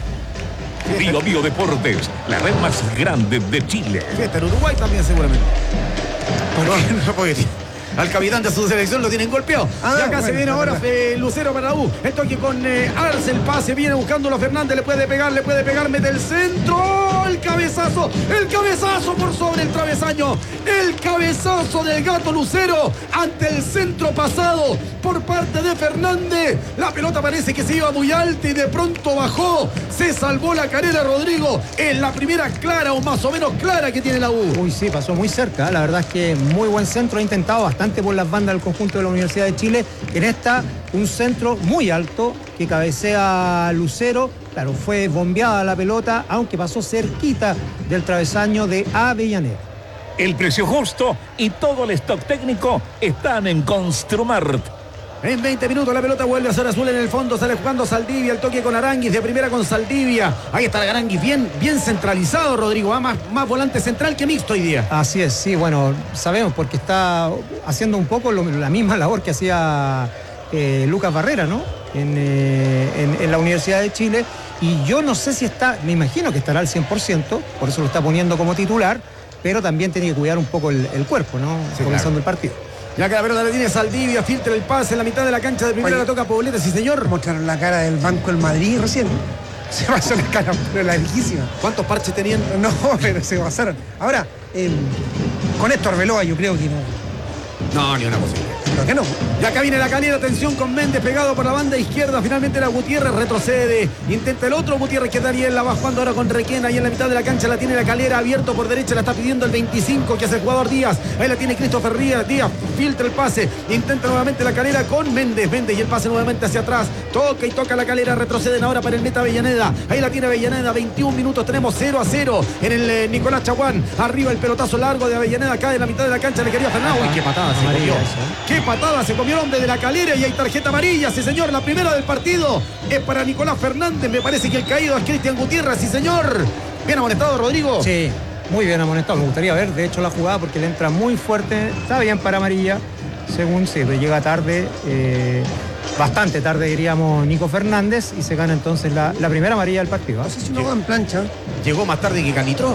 Speaker 2: Bio Bio Deportes, la red más grande de Chile.
Speaker 1: Fiesta en Uruguay también seguramente. Pero no puede decir. Al capitán de su selección lo tienen golpeado. Ah, y acá bueno, se viene ahora eh, Lucero para la U. El toque con eh, Arce, el pase viene buscándolo Fernández. Le puede pegar, le puede pegar, mete el centro. El cabezazo, el cabezazo por sobre el travesaño. El cabezazo del Gato Lucero ante el centro pasado por parte de Fernández. La pelota parece que se iba muy alta y de pronto bajó. Se salvó la carrera Rodrigo en la primera clara o más o menos clara que tiene la U.
Speaker 3: Uy, sí, pasó muy cerca. La verdad es que muy buen centro. Ha intentado bastante por las bandas del conjunto de la Universidad de Chile. En esta, un centro muy alto que cabecea Lucero. Claro, fue bombeada la pelota, aunque pasó cerquita del travesaño de Avellaneda.
Speaker 2: El precio justo y todo el stock técnico están en Construmart.
Speaker 1: En veinte minutos la pelota vuelve a ser azul en el fondo, sale jugando Saldivia, el toque con Aranguis, de primera con Saldivia. Ahí está Aranguis, bien, bien centralizado, Rodrigo, ¿eh? más, más volante central que mixto hoy día.
Speaker 3: Así es, sí, bueno, sabemos porque está haciendo un poco lo, la misma labor que hacía eh, Lucas Barrera, ¿no? En, eh, en, en la Universidad de Chile. Y yo no sé si está, me imagino que estará al cien por ciento, por eso lo está poniendo como titular, pero también tiene que cuidar un poco el, el cuerpo, ¿no?
Speaker 1: Sí,
Speaker 3: comenzando
Speaker 1: claro.
Speaker 3: el partido.
Speaker 1: Ya que la pelota le tiene Saldivia, filtra el pase en la mitad de la cancha de primera. Oye, la toca Poblete, sí señor.
Speaker 4: Mostraron la cara del Banco del Madrid recién. Se pasó la cara, pero larguísima.
Speaker 1: ¿Cuántos parches tenían?
Speaker 4: No, pero se pasaron. Ahora, eh, con esto Arbeloa yo creo que no.
Speaker 1: No, ni una posibilidad.
Speaker 4: Creo que no.
Speaker 1: Y acá viene la Calera, atención con Méndez pegado por la banda izquierda. Finalmente era Gutiérrez, retrocede. Intenta el otro Gutiérrez, que Daniel la va jugando ahora con Requena. Ahí en la mitad de la cancha la tiene la Calera, abierto por derecha, la está pidiendo el veinticinco, que es el jugador Díaz. Ahí la tiene Christopher Díaz. Díaz filtra el pase. Intenta nuevamente la Calera con Méndez. Méndez y el pase nuevamente hacia atrás. Toca y toca la Calera. Retroceden ahora para el meta Avellaneda. Ahí la tiene Avellaneda. veintiún minutos. Tenemos cero a cero en el eh, Nicolás Chaguán. Arriba el pelotazo largo de Avellaneda. Acá en la mitad de la cancha le quería Fernández. Uy, qué patada se comió. Qué patada se comió el hombre de la Calera, y hay tarjeta amarilla, sí señor, la primera del partido es para Nicolás Fernández. Me parece que el caído es Cristian Gutiérrez, sí señor. Bien amonestado, Rodrigo.
Speaker 3: Sí, muy bien amonestado. Me gustaría ver, de hecho, la jugada porque le entra muy fuerte. Está bien para amarilla, según sí, pero llega tarde, eh, bastante tarde diríamos, Nico Fernández, y se gana entonces la, la primera amarilla del partido.
Speaker 4: No sé si no va en plancha.
Speaker 1: Llegó más tarde que Canitró.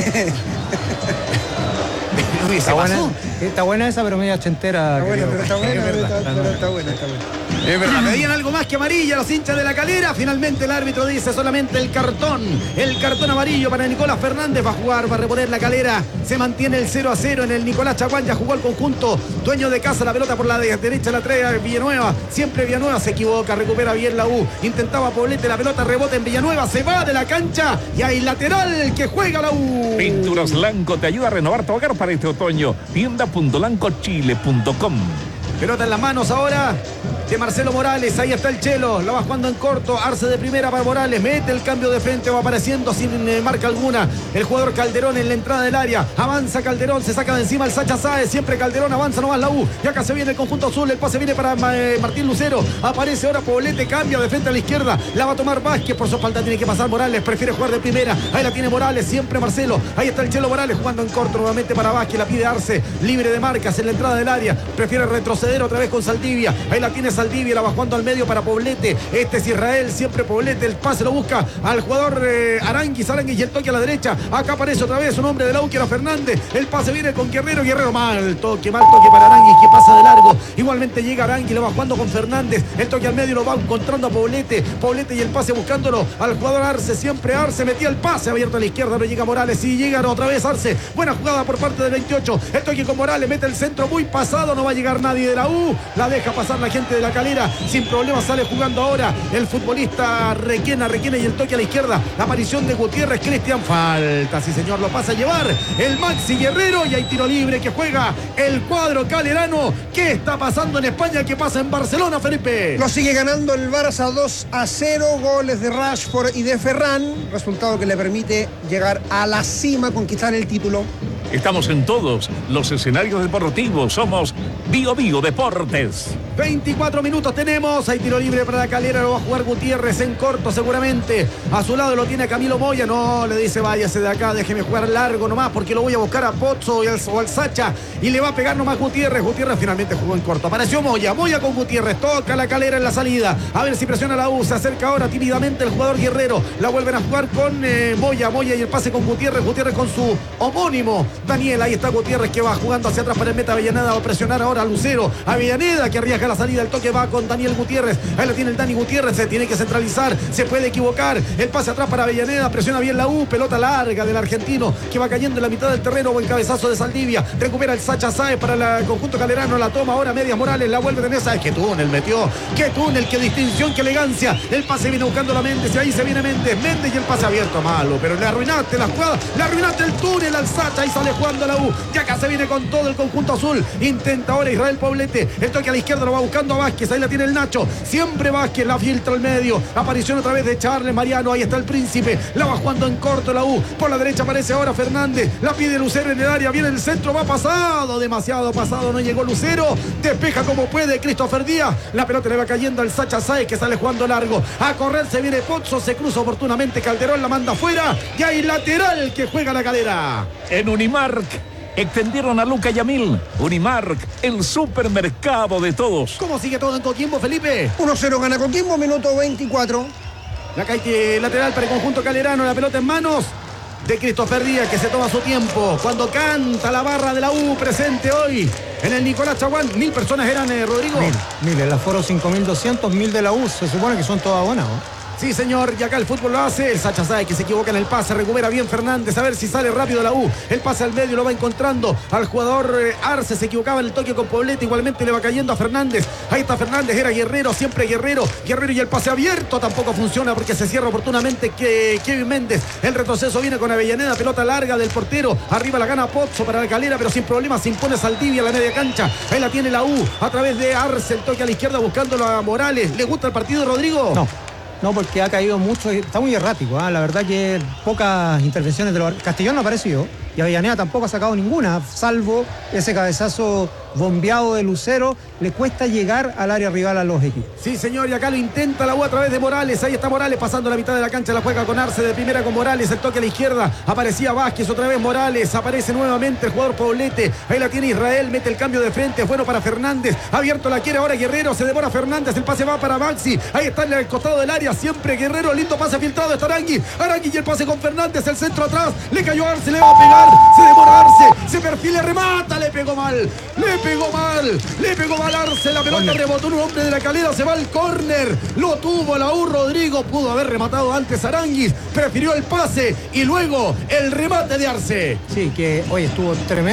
Speaker 3: Está buena, está buena esa, pero media chentera.
Speaker 4: Está buena,
Speaker 3: creo.
Speaker 4: pero está buena,
Speaker 3: Es
Speaker 4: pero
Speaker 3: verdad,
Speaker 4: está,
Speaker 3: está
Speaker 4: pero
Speaker 3: buena.
Speaker 4: está buena, está buena.
Speaker 1: Es verdad, pedían algo más que amarilla los hinchas de la Calera. Finalmente el árbitro dice solamente el cartón. El cartón amarillo para Nicolás Fernández. Va a jugar, va a reponer la Calera. Se mantiene el cero a cero en el Nicolás Chaguán. Ya jugó el conjunto dueño de casa. La pelota por la de derecha la trae Villanueva. Siempre Villanueva se equivoca, recupera bien la U. Intentaba Poblete, la pelota rebota en Villanueva. Se va de la cancha y hay lateral que juega la U.
Speaker 2: Pinturas Lanco te ayuda a renovar tu hogar para este otoño. tienda punto lanco chile punto com.
Speaker 1: Pelota en las manos ahora de Marcelo Morales. Ahí está el Chelo. La va jugando en corto. Arce de primera para Morales. Mete el cambio de frente. Va apareciendo sin eh, marca alguna. El jugador Calderón en la entrada del área. Avanza Calderón. Se saca de encima el Sacha Sáez. Siempre Calderón avanza nomás la U. Y acá se viene el conjunto azul. El pase viene para eh, Martín Lucero. Aparece ahora Poblete. Cambia de frente a la izquierda. La va a tomar Vázquez. Por su espalda tiene que pasar Morales. Prefiere jugar de primera. Ahí la tiene Morales. Siempre Marcelo. Ahí está el Chelo Morales jugando en corto nuevamente para Vázquez. La pide Arce. Libre de marcas en la entrada del área. Prefiere retroceder otra vez con Saldivia. Ahí la tiene Saldivia. La va jugando al medio para Poblete. Este es Israel. Siempre Poblete. El pase lo busca al jugador eh, Aranguis. Aranguis y el toque a la derecha. Acá aparece otra vez un hombre de la U que era Fernández. El pase viene con Guerrero. Guerrero mal toque. Mal toque para Aranguis que pasa de largo. Igualmente llega Aranguis. Le va jugando con Fernández. El toque al medio lo va encontrando a Poblete. Poblete y el pase buscándolo al jugador Arce. Siempre Arce metía el pase abierto a la izquierda. No llega Morales. Y llega otra vez Arce. Buena jugada por parte del veintiocho. El toque con Morales. Mete el centro muy pasado. No va a llegar nadie de la U. La deja pasar la gente de la Calera. Sin problema sale jugando ahora el futbolista Requena. Requena y el toque a la izquierda. La aparición de Gutiérrez. Cristian falta. Sí, señor. Lo pasa a llevar el Maxi Guerrero. Y hay tiro libre que juega el cuadro calerano. ¿Qué está pasando en España? ¿Qué pasa en Barcelona, Felipe?
Speaker 4: Lo sigue ganando el Barça dos a cero. Goles de Rashford y de Ferran. Resultado que le permite llegar a la cima, conquistar el título.
Speaker 2: Estamos en todos los escenarios deportivos. Somos Bio Bio Deportes.
Speaker 1: veinticuatro minutos tenemos. Hay tiro libre para la Calera. Lo va a jugar Gutiérrez en corto seguramente. A su lado lo tiene Camilo Moya. No, le dice váyase de acá. Déjeme jugar largo nomás porque lo voy a buscar a Pozzo y al, o al Sacha. Y le va a pegar nomás Gutiérrez. Gutiérrez finalmente jugó en corto. Apareció Moya. Moya con Gutiérrez. Toca la Calera en la salida. A ver si presiona la U. Se acerca ahora tímidamente el jugador Guerrero. La vuelven a jugar con eh, Moya. Moya y el pase con Gutiérrez. Gutiérrez con su homónimo Daniel. Ahí está Gutiérrez que va jugando hacia atrás para el meta Avellaneda. Va a presionar ahora a Lucero. Avellaneda que arriesga la salida. El toque va con Daniel Gutiérrez. Ahí lo tiene el Dani Gutiérrez. Se tiene que centralizar. Se puede equivocar. El pase atrás para Avellaneda. Presiona bien la U. Pelota larga del argentino que va cayendo en la mitad del terreno. Buen cabezazo de Saldivia. Recupera el Sacha Sáez para el conjunto calerano. La toma ahora Medias Morales. La vuelve de mesa. ¡Qué túnel metió! ¡Qué túnel! ¡Qué distinción! ¡Qué elegancia! El pase viene buscando la Méndez. Y ahí se viene Méndez. Méndez y el pase abierto. Malo. Pero le arruinaste la jugada. Le arruinaste el túnel al Sacha. Y sale jugando la U. Y acá se viene con todo el conjunto azul. Intenta ahora Israel Poblete. El toque a la izquierda lo va buscando a Vázquez. Ahí la tiene el Nacho. Siempre Vázquez la filtra al medio. Aparición otra vez de Charles Mariano. Ahí está el Príncipe. La va jugando en corto la U. Por la derecha aparece ahora Fernández. La pide Lucero en el área. Viene el centro. Va pasado. Demasiado pasado. No llegó Lucero. Despeja como puede Christopher Díaz. La pelota le va cayendo al Sacha Sáez que sale jugando largo. A correr se viene Pozzo. Se cruza oportunamente Calderón. La manda afuera. Y hay lateral que juega la Calera.
Speaker 2: En Unimark extendieron a Luca Yamil. Unimark, el supermercado de todos.
Speaker 1: ¿Cómo sigue todo en Coquimbo, Felipe?
Speaker 4: uno cero gana Coquimbo, minuto veinticuatro.
Speaker 1: La calle lateral para el conjunto calerano. La pelota en manos de Christopher Díaz que se toma su tiempo. Cuando canta la barra de la U presente hoy en el Nicolás Chaguán. Mil personas eran, eh, Rodrigo.
Speaker 3: Mil, mil. El aforo cinco mil doscientos, mil de la U. Se supone que son todas buenas, ¿no?
Speaker 1: Sí, señor, y acá el fútbol lo hace. El Sacha Sáez que se equivoca en el pase, recupera bien Fernández, a ver si sale rápido la U. El pase al medio lo va encontrando al jugador eh, Arce, se equivocaba en el toque con Poblete, igualmente le va cayendo a Fernández. Ahí está Fernández, era Guerrero, siempre Guerrero. Guerrero y el pase abierto tampoco funciona porque se cierra oportunamente que Kevin Méndez. El retroceso viene con Avellaneda, pelota larga del portero. Arriba la gana Pozzo para la Calera, pero sin problemas se impone Saldivia a la media cancha. Ahí la tiene la U a través de Arce, el toque a la izquierda buscándolo a Morales. ¿Le gusta el partido, Rodrigo?
Speaker 3: No. No, porque ha caído mucho, está muy errático, ¿eh? La verdad que pocas intervenciones de los... Castellón no ha aparecido y Avellaneda tampoco ha sacado ninguna, salvo ese cabezazo bombeado de Lucero. Le cuesta llegar al área rival a los equipos.
Speaker 1: Sí, señor, y acá lo intenta la U a través de Morales. Ahí está Morales pasando la mitad de la cancha, la juega con Arce de primera con Morales, el toque a la izquierda, aparecía Vázquez, otra vez Morales, aparece nuevamente el jugador Poblete. Ahí la tiene Israel, mete el cambio de frente, es bueno para Fernández, abierto la quiere ahora Guerrero, se demora Fernández, el pase va para Maxi, ahí está en el costado del área, siempre Guerrero, lindo pase filtrado, está Arangui, Arangui y el pase con Fernández, el centro atrás, le cayó Arce, le va a pegar, se demora Arce, se perfila, remata, le pegó mal, le pegó mal, le pegó mal Arce, la pelota rebotó en un hombre de la Calera, se va al córner, lo tuvo la U, Rodrigo, pudo haber rematado antes Aranguis, prefirió el pase y luego el remate de Arce.
Speaker 3: Sí, que hoy estuvo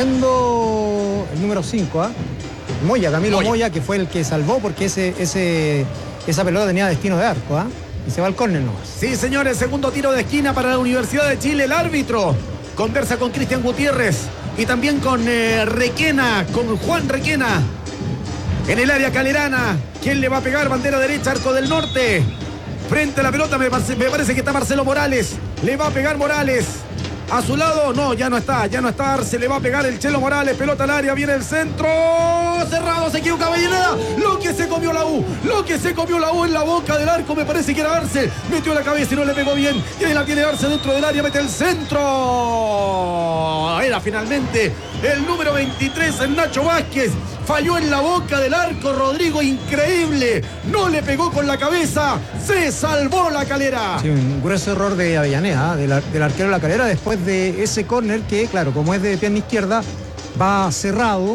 Speaker 3: tremendo el número cinco, ¿ah? ¿eh? Moya, Camilo Moya. Moya, que fue el que salvó porque ese, ese, esa pelota tenía destino de arco, ¿ah? ¿eh? Y se va al córner nomás.
Speaker 1: Sí, señores, segundo tiro de esquina para la Universidad de Chile. El árbitro conversa con Cristian Gutiérrez y también con eh, Requena, con Juan Requena. En el área calerana, ¿quién le va a pegar? Bandera derecha, arco del norte. Frente a la pelota me parece, me parece que está Marcelo Morales. Le va a pegar Morales. A su lado, no, ya no está, ya no está Arce, le va a pegar el Chelo Morales, pelota al área, viene el centro, cerrado, se equivoca Avellaneda, lo que se comió la U, lo que se comió la U en la boca del arco, me parece que era Arce, metió la cabeza y no le pegó bien, y ahí la tiene Arce dentro del área, mete el centro, era finalmente el número veintitrés, el Nacho Vázquez, falló en la boca del arco, Rodrigo, increíble, no le pegó con la cabeza, se salvó la Calera.
Speaker 3: Sí, un grueso error de Avellaneda, del, del arquero de la Calera, después de ese córner que, claro, como es de pierna izquierda, va cerrado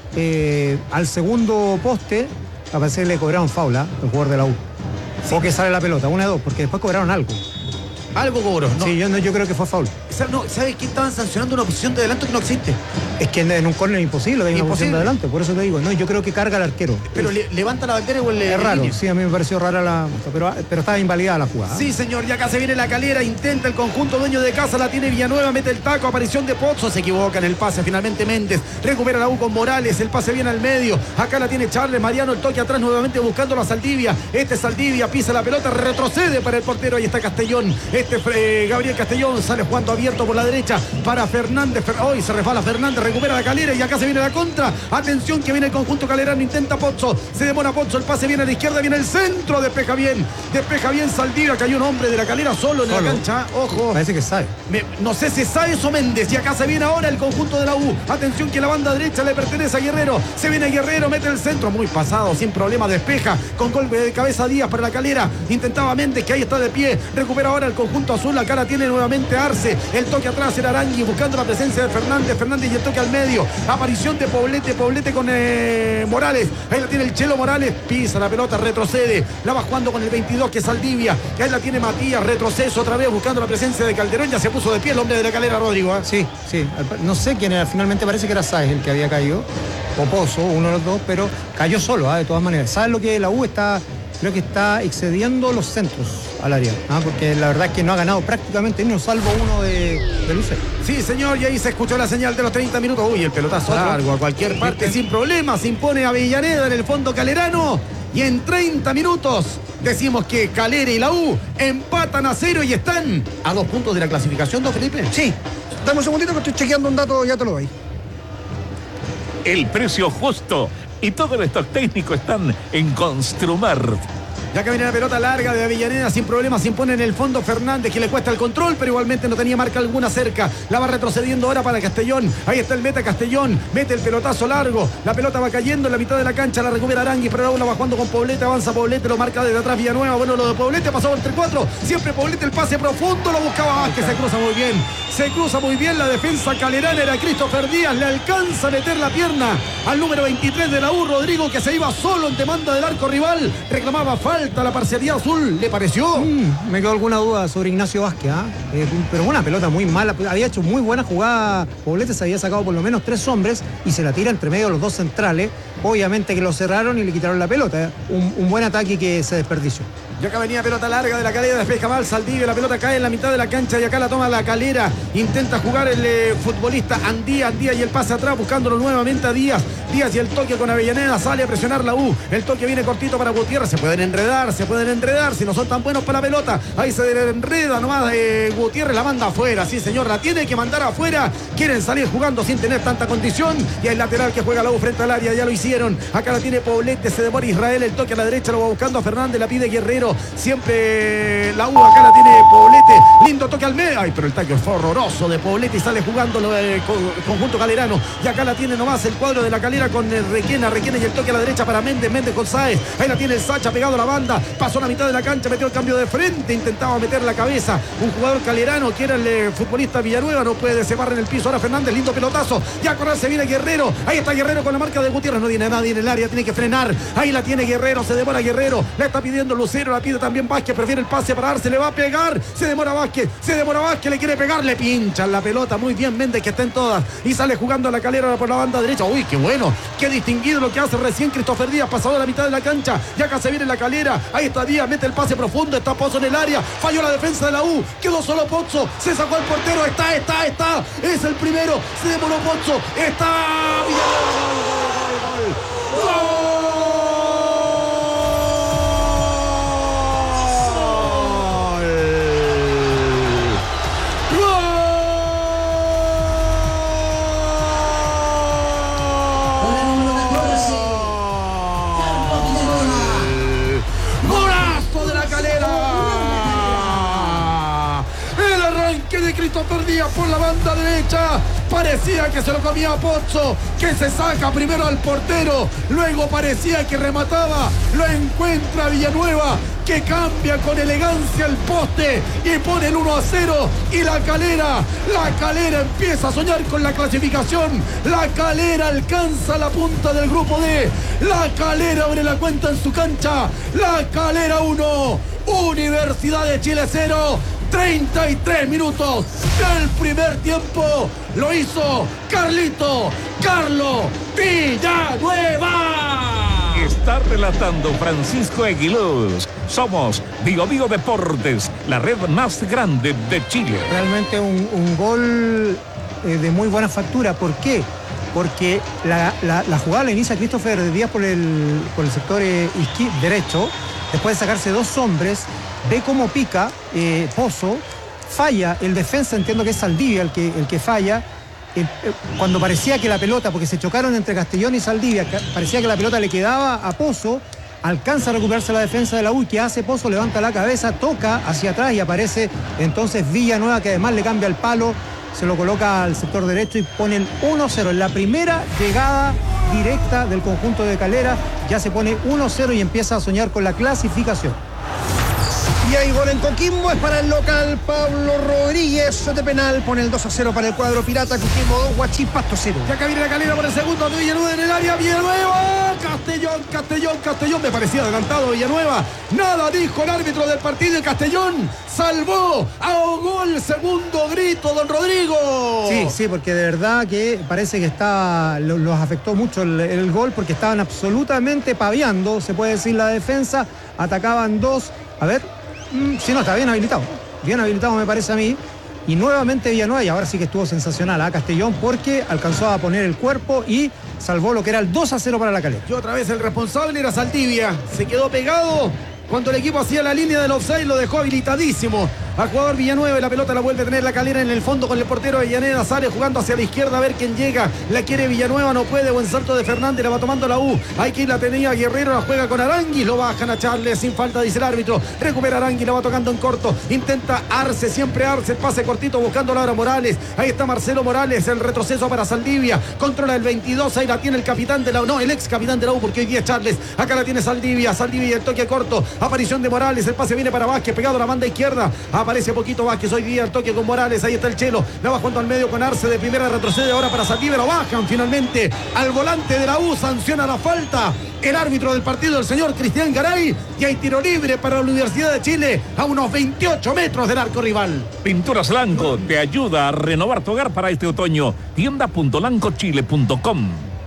Speaker 3: eh, al segundo poste. A veces le cobraron faula al jugador de la U. Sí. O que sale la pelota, una de dos, porque después cobraron algo.
Speaker 1: Algo cobró, ¿no?
Speaker 3: Sí, yo, no, yo creo que fue faul.
Speaker 1: No, ¿sabes qué? Estaban sancionando una posición de adelanto que no existe.
Speaker 3: Es que en, en un córner es imposible que haya una posición de adelante, por eso te digo. No, yo creo que carga al arquero.
Speaker 1: Pero le, levanta la bandera o le...
Speaker 3: Es raro, sí, a mí me pareció rara la... Pero, pero estaba invalidada la jugada.
Speaker 1: Sí, señor, y acá se viene la Calera, intenta el conjunto dueño de casa, la tiene Villanueva, mete el taco, aparición de Pozzo, se equivoca en el pase, finalmente Méndez, recupera la U con Morales, el pase viene al medio, acá la tiene Charles, Mariano, el toque atrás nuevamente buscándolo a Saldivia, este Saldivia pisa la pelota, retrocede para el portero, ahí está Castellón, este eh, Gabriel Castellón sale jugando abierto por la derecha para Fernández, hoy se resbala Fernández, recupera la Calera y acá se viene la contra, atención que viene el conjunto calerano, intenta Pozzo, se demora Pozzo, el pase viene a la izquierda, viene el centro, despeja bien, despeja bien Saldivia, cayó un hombre de la Calera solo en solo. la cancha, ojo.
Speaker 3: Parece que sabe.
Speaker 1: Me, no sé si sabe eso Méndez, y acá se viene ahora el conjunto de la U, atención que la banda derecha le pertenece a Guerrero, se viene Guerrero, mete el centro, muy pasado, sin problema, despeja, con golpe de cabeza Díaz para la Calera, intentaba Méndez que ahí está de pie, recupera ahora el conjunto azul, acá la tiene nuevamente Arce, el toque atrás era Arangui buscando la presencia de Fernández, Fernández y el toque al medio, aparición de Poblete, Poblete con eh, Morales, ahí la tiene el Chelo Morales, pisa la pelota, retrocede, la va jugando con el veintidós que es Saldivia, que ahí la tiene Matías, retroceso otra vez buscando la presencia de Calderón, ya se puso de pie el hombre de la Calera, Rodrigo. ¿eh?
Speaker 3: Sí, sí, no sé quién era, finalmente parece que era Sáez el que había caído, o Pozo, uno de los dos, pero cayó solo, ¿eh? De todas maneras. ¿Sabes lo que la U está? Creo que está excediendo los centros al área, ¿ah? Porque la verdad es que no ha ganado prácticamente ni un salvo uno de, de Lucero.
Speaker 1: Sí, señor, y ahí se escuchó la señal de los treinta minutos. Uy, el pelotazo largo a cualquier parte sin problema. Se impone a Avellaneda en el fondo calerano. Y en treinta minutos decimos que Calera y la U empatan a cero y están a dos puntos de la clasificación, ¿no, Felipe?
Speaker 4: Sí. Dame un segundito que estoy chequeando un dato, ya te lo doy.
Speaker 2: El precio justo y todo el stock técnico están en Construmar.
Speaker 1: Ya que viene la pelota larga de Avellaneda, sin problemas, se impone en el fondo Fernández, que le cuesta el control, pero igualmente no tenía marca alguna cerca. La va retrocediendo ahora para Castellón. Ahí está el meta Castellón, mete el pelotazo largo. La pelota va cayendo en la mitad de la cancha, la recupera Arangui, pero ahora va jugando con Poblete, avanza Poblete, lo marca desde atrás Villanueva. Bueno, lo de Poblete pasó entre cuatro. Siempre Poblete, el pase profundo, lo buscaba Vázquez, se cruza muy bien. Se cruza muy bien la defensa calerana, era Christopher Díaz, le alcanza a meter la pierna al número veintitrés de la U, Rodrigo, que se iba solo en demanda del arco rival. Reclamaba falta falta la parcialidad azul, ¿le pareció?
Speaker 3: Mm, me quedó alguna duda sobre Ignacio Vázquez, ¿ah? eh, pero una pelota muy mala, había hecho muy buena jugada, Poblete se había sacado por lo menos tres hombres y se la tira entre medio de los dos centrales, obviamente que lo cerraron y le quitaron la pelota, ¿eh? un, un buen ataque que se desperdició.
Speaker 1: Y acá venía pelota larga de la Calera, despeja mal Saldivia, la pelota cae en la mitad de la cancha y acá la toma la Calera, intenta jugar el eh, futbolista Andía, Andía y el pase atrás buscándolo nuevamente a Díaz, Díaz y el toque con Avellaneda, sale a presionar la U, el toque viene cortito para Gutiérrez, se pueden enredar, se pueden enredar, si no son tan buenos para la pelota, ahí se enreda nomás eh, Gutiérrez, la manda afuera, sí señor, la tiene que mandar afuera, quieren salir jugando sin tener tanta condición y el lateral que juega la U frente al área, ya lo hicieron, acá la tiene Poblete, se demora Israel, el toque a la derecha lo va buscando a Fernández, la pide Guerrero, siempre la U, acá la tiene Poblete, lindo toque al medio, ay pero el tackle fue horroroso de Poblete y sale jugando el eh, conjunto calerano, y acá la tiene nomás el cuadro de la Calera con el Requena, Requena y el toque a la derecha para Méndez, Méndez con Sáez, ahí la tiene el Sacha pegado a la banda, pasó a la mitad de la cancha, metió el cambio de frente, intentaba meter la cabeza, un jugador calerano que era el eh, futbolista Villanueva, no puede, se barra en el piso, ahora Fernández, lindo pelotazo, ya correr se viene Guerrero, ahí está Guerrero con la marca de Gutiérrez, no tiene nadie en el área, tiene que frenar, ahí la tiene Guerrero, se demora Guerrero, la está pidiendo Lucero, la pide también Vázquez, prefiere el pase para dar, se le va a pegar, se demora Vázquez, se demora Vázquez, le quiere pegar, le pinchan la pelota, muy bien Méndez que está en todas, y sale jugando a la Calera por la banda derecha, uy qué bueno, qué distinguido lo que hace recién Christopher Díaz, pasado a la mitad de la cancha, y acá se viene la Calera, ahí está Díaz, mete el pase profundo, está Pozo en el área, falló la defensa de la U, quedó solo Pozo, se sacó el portero, está, está, está, es el primero, se demoró Pozo, está, gol, gol, gol, gol. Christopher Díaz por la banda derecha, parecía que se lo comía a Pozzo, que se saca primero al portero, luego parecía que remataba, lo encuentra Villanueva, que cambia con elegancia el poste y pone el uno a cero, y la Calera, la Calera empieza a soñar con la clasificación, la Calera alcanza la punta del grupo D, la Calera abre la cuenta en su cancha, la Calera uno, Universidad de Chile cero, treinta y tres minutos del primer tiempo, lo hizo Carlito, Carlos Villanueva.
Speaker 2: Está relatando Francisco Aguiluz. Somos Vigo Vigo Deportes, la red más grande de Chile.
Speaker 3: Realmente un, un gol eh, de muy buena factura. ¿Por qué? Porque la, la, la jugada la inicia Christopher Díaz por el, por el sector eh, izquierdo, derecho, después de sacarse dos hombres, ve cómo pica eh, Pozo, falla el defensa, entiendo que es Saldivia el que, el que falla, eh, eh, cuando parecía que la pelota, porque se chocaron entre Castellón y Saldivia, parecía que la pelota le quedaba a Pozo, alcanza a recuperarse la defensa de la U, que hace Pozo, levanta la cabeza, toca hacia atrás y aparece entonces Villanueva, que además le cambia el palo, se lo coloca al sector derecho y pone el uno cero, en la primera llegada directa del conjunto de Calera, ya se pone uno cero y empieza a soñar con la clasificación.
Speaker 4: Y hay gol en Coquimbo, es para el local Pablo Rodríguez de penal, pone el dos a cero para el cuadro pirata, Coquimbo dos, Huachipato cero.
Speaker 1: Y acá viene la Calera por el segundo, de Villanueva en el área, Villanueva, Castellón, Castellón, Castellón, me parecía adelantado Villanueva, nada dijo el árbitro del partido y Castellón salvó, ahogó el segundo grito, don Rodrigo.
Speaker 3: Sí, sí, porque de verdad que parece que está, lo, los afectó mucho el, el gol, porque estaban absolutamente paviando, se puede decir, la defensa, atacaban dos, a ver, mm, sí, no, está bien habilitado, bien habilitado me parece a mí, y nuevamente Villanueva, y ahora sí que estuvo sensacional a Castellón, porque alcanzó a poner el cuerpo y salvó lo que era el dos a cero para la Calera.
Speaker 1: Y otra vez el responsable era Saldivia, se quedó pegado cuando el equipo hacía la línea del offside, lo dejó habilitadísimo al jugador Villanueva, y la pelota la vuelve a tener la Calera en el fondo con el portero Avellaneda, sale jugando hacia la izquierda a ver quién llega, la quiere Villanueva, no puede, buen salto de Fernández, la va tomando la U, hay que ir, la tenía Guerrero, la juega con Aranguis, lo bajan a Charles sin falta, dice el árbitro, recupera Aranguis, la va tocando en corto, intenta Arce, siempre Arce, el pase cortito buscando Laura Morales, ahí está Marcelo Morales, el retroceso para Saldivia, controla el veintidós, ahí la tiene el capitán de la U, no, el ex capitán de la U, porque hoy día es Charles, acá la tiene Saldivia, Saldivia y el toque corto, aparición de Morales, el pase viene para Vázquez, pegado a la banda izquierda, aparece Aparece poquito Vázquez. Hoy día el toque con Morales. Ahí está el Chelo. La va jugando al medio con Arce. De primera retrocede ahora para Saldivia. Lo bajan finalmente al volante de la U. Sanciona la falta el árbitro del partido, el señor Cristian Garay. Y hay tiro libre para la Universidad de Chile a unos veintiocho metros del arco rival.
Speaker 2: Pinturas Lanco te ayuda a renovar tu hogar para este otoño. tienda punto lanco chile punto com.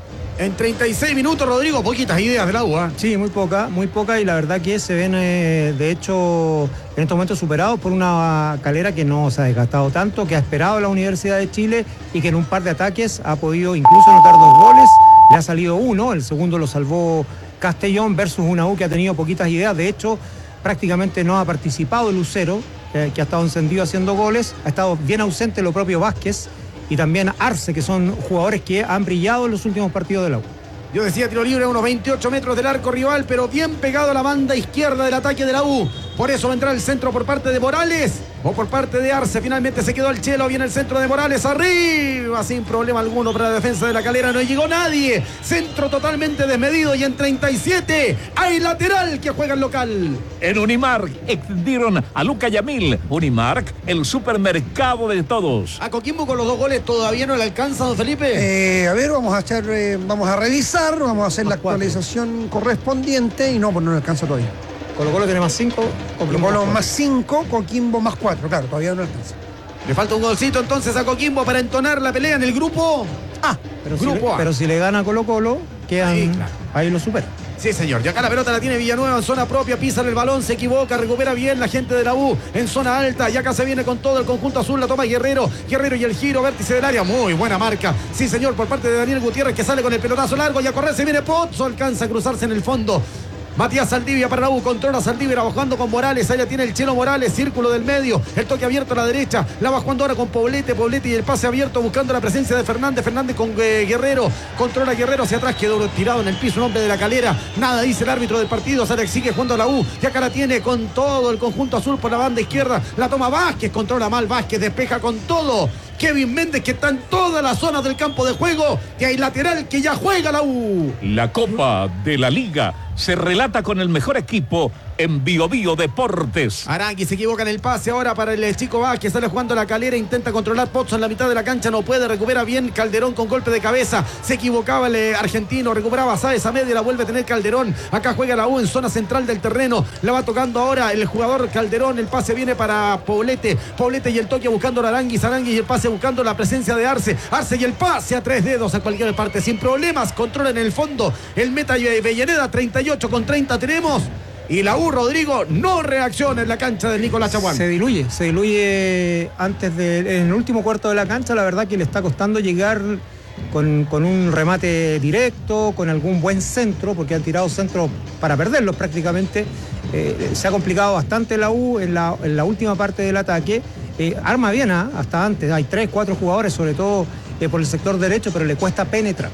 Speaker 1: En treinta y seis minutos, Rodrigo, poquitas ideas del agua.
Speaker 3: Sí, muy poca, muy poca, y la verdad que se ven, eh, de hecho, en estos momentos superados por una Calera que no se ha desgastado tanto, que ha esperado a la Universidad de Chile y que en un par de ataques ha podido incluso anotar dos goles. Le ha salido uno, el segundo lo salvó Castellón versus una U que ha tenido poquitas ideas. De hecho, prácticamente no ha participado el Lucero, eh, que ha estado encendido haciendo goles. Ha estado bien ausente lo propio Vázquez y también Arce, que son jugadores que han brillado en los últimos partidos de la U.
Speaker 1: Yo decía tiro libre a unos veintiocho metros del arco rival, pero bien pegado a la banda izquierda del ataque de la U. Por eso vendrá el centro por parte de Morales o por parte de Arce. Finalmente se quedó el Chelo. Viene el centro de Morales arriba, sin problema alguno para la defensa de la Calera. No llegó nadie. Centro totalmente desmedido. Y en treinta y siete hay lateral que juega el local.
Speaker 2: En Unimark extendieron a Luca Yamil. Unimark, el supermercado de todos.
Speaker 1: A Coquimbo con los dos goles todavía no le alcanza, don Felipe.
Speaker 4: Eh, a ver, vamos a echar, eh, vamos a revisar, vamos a hacer la actualización correspondiente y no, pues no le alcanza todavía.
Speaker 3: Colo Colo tiene más cinco,
Speaker 4: Colo Colo más cinco, Coquimbo más cuatro, claro, todavía no alcanza.
Speaker 1: Le falta un golcito entonces a Coquimbo para entonar la pelea en el grupo A.
Speaker 3: Pero,
Speaker 1: grupo
Speaker 3: si le,
Speaker 1: A.
Speaker 3: pero si le gana a Colo Colo, quedan,
Speaker 1: Ahí, claro.
Speaker 3: ahí lo supera.
Speaker 1: Sí, señor. Y acá la pelota la tiene Villanueva en zona propia. Pisa el balón, se equivoca, recupera bien la gente de la U en zona alta. Y acá se viene con todo el conjunto azul. La toma Guerrero. Guerrero y el giro, vértice del área. Muy buena marca. Sí, señor, por parte de Daniel Gutiérrez, que sale con el pelotazo largo. Y a correr se viene Pozzo. Alcanza a cruzarse en el fondo. Matías Saldivia para la U, controla Saldivia, va jugando con Morales, ahí la tiene el Chelo Morales, círculo del medio, el toque abierto a la derecha, la va jugando ahora con Poblete, Poblete y el pase abierto buscando la presencia de Fernández, Fernández con eh, Guerrero, controla Guerrero hacia atrás, quedó tirado en el piso un hombre de la Calera, nada dice el árbitro del partido, Sale sigue jugando a la U, y acá la tiene con todo el conjunto azul por la banda izquierda, la toma Vázquez, controla mal Vázquez, despeja con todo. Kevin Méndez, que está en toda la zona del campo de juego, y hay lateral que ya juega la U.
Speaker 2: La Copa de la Liga se relata con el mejor equipo en Bio Bio Deportes.
Speaker 1: Arangui se equivoca en el pase ahora para el chico Vázquez, sale jugando la Calera, intenta controlar Pozzo en la mitad de la cancha, no puede, recupera bien Calderón con golpe de cabeza, se equivocaba el eh, argentino, recuperaba Sáez a media, la vuelve a tener Calderón, acá juega la U en zona central del terreno, la va tocando ahora el jugador Calderón, el pase viene para Poblete, Poblete y el toque buscando a Aranguis, Aranguis y el pase buscando la presencia de Arce, Arce y el pase a tres dedos a cualquier parte, sin problemas, controla en el fondo, el meta Avellaneda, treinta y ocho con treinta tenemos. Y la U, Rodrigo, no reacciona en la cancha del Nicolás Chaguán.
Speaker 3: Se diluye, se diluye antes de, en el último cuarto de la cancha. La verdad que le está costando llegar con, con un remate directo, con algún buen centro, porque han tirado centros para perderlos prácticamente. Eh, se ha complicado bastante la U en la, en la última parte del ataque. Eh, arma bien, ¿eh? Hasta antes, hay tres, cuatro jugadores, sobre todo eh, por el sector derecho, pero le cuesta penetrar.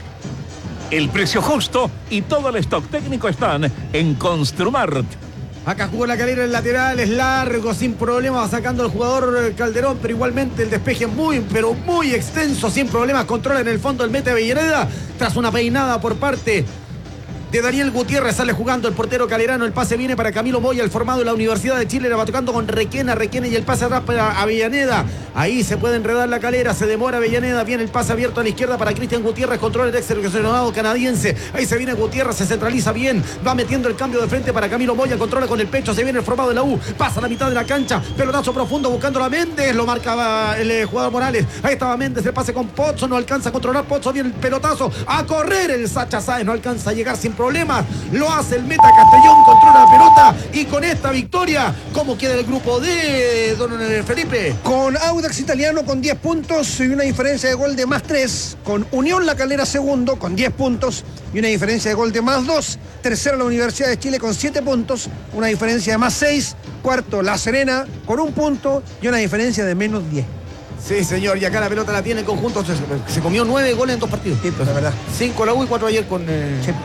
Speaker 2: El precio justo y todo el stock técnico están en Construmart.
Speaker 1: Acá jugó la Calera en lateral, es largo, sin problema, va sacando el jugador Calderón, pero igualmente el despeje muy, pero muy extenso, sin problemas, controla en el fondo el meta Avellaneda, tras una peinada por parte de Daniel Gutiérrez, sale jugando el portero calerano, el pase viene para Camilo Moya, el formado de la Universidad de Chile, la va tocando con Requena, Requena y el pase atrás para Avellaneda, ahí se puede enredar la Calera, se demora Avellaneda, viene el pase abierto a la izquierda para Cristian Gutiérrez, controla el ex seleccionado canadiense, ahí se viene Gutiérrez, se centraliza bien, va metiendo el cambio de frente para Camilo Moya, controla con el pecho, se viene el formado de la U, pasa a la mitad de la cancha, pelotazo profundo buscando a Méndez, lo marcaba el jugador Morales, ahí estaba Méndez, el pase con Pozzo, no alcanza a controlar Pozzo, viene el pelotazo, a correr el Sacha Sáez, no alcanza a llegar sin problemas, lo hace el meta Castellón, controla la pelota y con esta victoria, ¿cómo queda el grupo de don Felipe?
Speaker 4: Con Audax Italiano con diez puntos y una diferencia de gol de más tres, con Unión La Calera segundo con diez puntos y una diferencia de gol de más dos, tercero la Universidad de Chile con siete puntos, una diferencia de más seis, cuarto La Serena con un punto y una diferencia de menos diez.
Speaker 1: Sí, señor, y acá la pelota la tiene en conjunto, se, se comió nueve goles en dos partidos.
Speaker 4: Sí, pues, la verdad.
Speaker 1: Cinco la U y cuatro ayer con... Eh...
Speaker 4: Sí.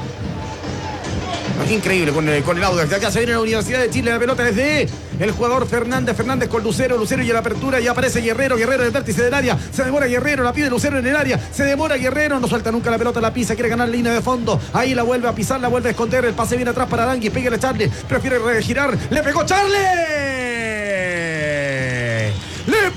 Speaker 1: Increíble con el, con el Audax. De acá se viene la Universidad de Chile. La pelota desde el jugador Fernández. Fernández con Lucero. Lucero y en la apertura. Y aparece Guerrero. Guerrero en el vértice del área. Se demora Guerrero. La pide Lucero en el área. Se demora Guerrero. No suelta nunca la pelota. La pisa. Quiere ganar línea de fondo. Ahí la vuelve a pisar. La vuelve a esconder. El pase viene atrás para Arangui. Pégale a Charlie. Prefiere girar. Le pegó Charlie.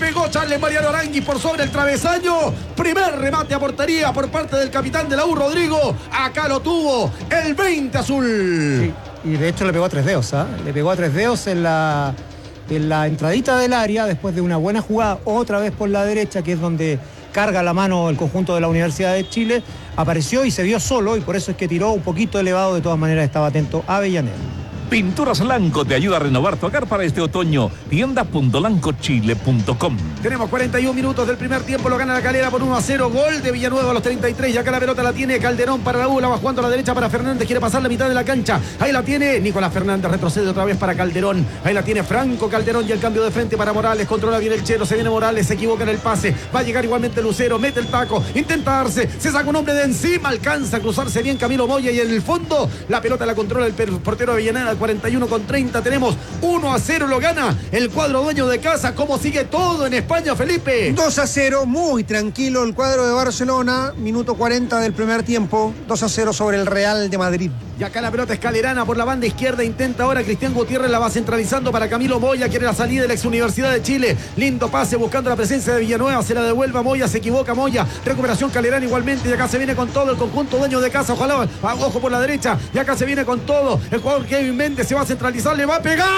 Speaker 1: pegó Charles Mariano Aranguis por sobre el travesaño. Primer remate a portería por parte del capitán de la U, Rodrigo. Acá lo tuvo el veinte azul.
Speaker 3: Sí, y de hecho le pegó a tres dedos, ¿ah? Le pegó a tres dedos en la, en la entradita del área después de una buena jugada, otra vez por la derecha, que es donde carga la mano el conjunto de la Universidad de Chile. Apareció y se vio solo, y por eso es que tiró un poquito elevado. De todas maneras estaba atento a Avellaneda.
Speaker 2: Pinturas Lanco te ayuda a renovar tu hogar para este otoño. tienda punto lanco chile punto com.
Speaker 1: Tenemos cuarenta y un minutos del primer tiempo, lo gana la Calera por uno a cero, gol de Villanueva a los treinta y tres, y acá la pelota la tiene Calderón para la U, la va jugando a la derecha para Fernández, quiere pasar la mitad de la cancha, ahí la tiene Nicolás Fernández, retrocede otra vez para Calderón, ahí la tiene Franco Calderón y el cambio de frente para Morales, controla bien el Chelo, se viene Morales, se equivoca en el pase, va a llegar igualmente Lucero, mete el taco, intenta darse, se saca un hombre de encima, alcanza a cruzarse bien Camilo Moya y en el fondo la pelota la controla el portero de Avellaneda, cuarenta y uno con treinta. Tenemos uno a cero, lo gana el cuadro dueño de casa. ¿Cómo sigue todo en España, Felipe?
Speaker 4: dos a cero, muy tranquilo el cuadro de Barcelona. Minuto cuarenta del primer tiempo. dos a cero sobre el Real de Madrid.
Speaker 1: Y acá la pelota escalerana por la banda izquierda. Intenta ahora Cristian Gutiérrez, la va centralizando para Camilo Moya. Quiere la salida de la ex Universidad de Chile. Lindo pase buscando la presencia de Villanueva. Se la devuelve a Moya, se equivoca Moya. Recuperación Calerana igualmente. Y acá se viene con todo el conjunto dueño de casa. Ojalá, ojo por la derecha. Y acá se viene con todo. El jugador Kevin Méndez se va a centralizar. Le va a pegar.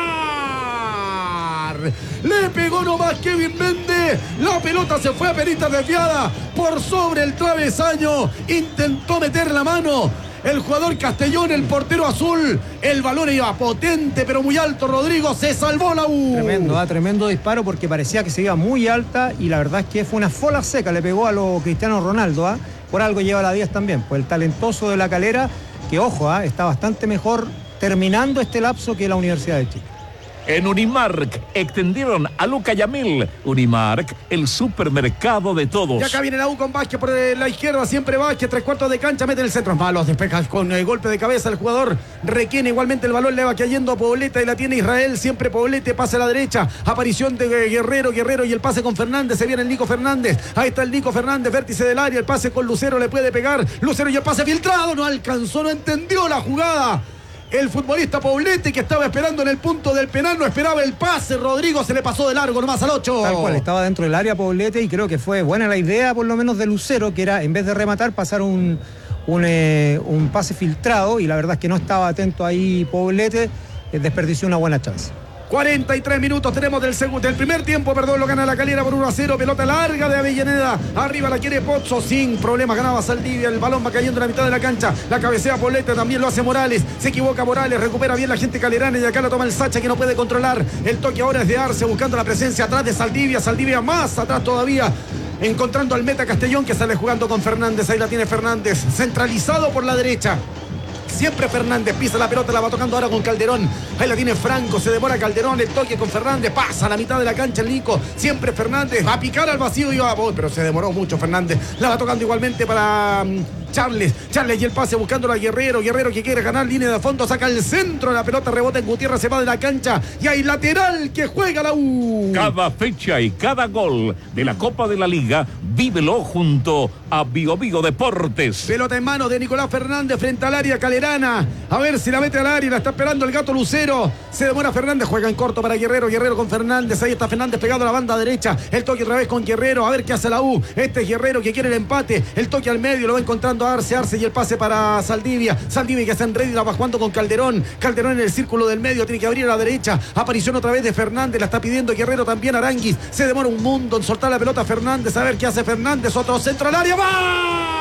Speaker 1: Le pegó nomás Kevin Méndez. La pelota se fue a perita desviada por sobre el travesaño. Intentó meter la mano el jugador Castellón, el portero azul. El balón iba potente pero muy alto. Rodrigo, se salvó la U.
Speaker 3: Tremendo, ¿eh? Tremendo disparo, porque parecía que se iba muy alta y la verdad es que fue una fola seca. Le pegó a lo Cristiano Ronaldo, ¿eh? Por algo lleva la diez también. Pues el talentoso de la Calera, que ojo, ¿eh? Está bastante mejor terminando este lapso que la Universidad de Chile.
Speaker 2: En Unimark extendieron a Luca Yamil. Unimark, el supermercado de todos.
Speaker 1: Y acá viene la U con Vázquez por la izquierda, siempre Vázquez, tres cuartos de cancha, mete en el centro, malos, despeja con el golpe de cabeza el jugador, requiere igualmente el balón, le va cayendo a Poblete y la tiene Israel, siempre Poblete, pase a la derecha, aparición de Guerrero, Guerrero y el pase con Fernández, se viene el Nico Fernández, ahí está el Nico Fernández, vértice del área, el pase con Lucero, le puede pegar, Lucero y el pase filtrado, no alcanzó, no entendió la jugada. El futbolista Poblete, que estaba esperando en el punto del penal, no esperaba el pase. Rodrigo se le pasó de largo nomás al ocho.
Speaker 3: Tal cual, estaba dentro del área Poblete y creo que fue buena la idea, por lo menos de Lucero, que era, en vez de rematar, pasar un, un, eh, un pase filtrado, y la verdad es que no estaba atento ahí Poblete, eh, desperdició una buena chance.
Speaker 1: cuarenta y tres minutos tenemos del segundo, del primer tiempo, perdón, lo gana la Calera por uno a cero, pelota larga de Avellaneda, arriba la quiere Pozzo, sin problemas, ganaba Saldivia, el balón va cayendo en la mitad de la cancha, la cabecea Poblete, también lo hace Morales, se equivoca Morales, recupera bien la gente calerana y acá la toma el Sacha, que no puede controlar, el toque ahora es de Arce, buscando la presencia atrás de Saldivia, Saldivia más atrás todavía, encontrando al meta Castellón, que sale jugando con Fernández, ahí la tiene Fernández, centralizado por la derecha. Siempre Fernández pisa la pelota, la va tocando ahora con Calderón. Ahí la tiene Franco, se demora Calderón, el toque con Fernández, pasa a la mitad de la cancha el Nico. Siempre Fernández, va a picar al vacío y va a... Oh, pero se demoró mucho Fernández. La va tocando igualmente para um, Charles. Charles y el pase buscando a Guerrero. Guerrero que quiere ganar línea de fondo, saca el centro, la pelota rebota en Gutiérrez, se va de la cancha. Y hay lateral que juega la U.
Speaker 2: Cada fecha y cada gol de la Copa de la Liga, vívelo junto a Bio Bio Deportes.
Speaker 1: Pelota en manos de Nicolás Fernández frente al área calerana. A ver si la mete al área, la está esperando el gato Lucero. Se demora Fernández, juega en corto para Guerrero. Guerrero con Fernández, ahí está Fernández pegado a la banda derecha. El toque otra vez con Guerrero, a ver qué hace la U. Este es Guerrero que quiere el empate. El toque al medio, lo va encontrando a Arce. Arce y el pase para Saldivia. Saldivia que está en red y la va jugando con Calderón. Calderón en el círculo del medio, tiene que abrir a la derecha. Aparición otra vez de Fernández, la está pidiendo Guerrero también. Aranguis, se demora un mundo en soltar la pelota a Fernández. A ver qué hace Fernández, otro centro al área. ¡Va!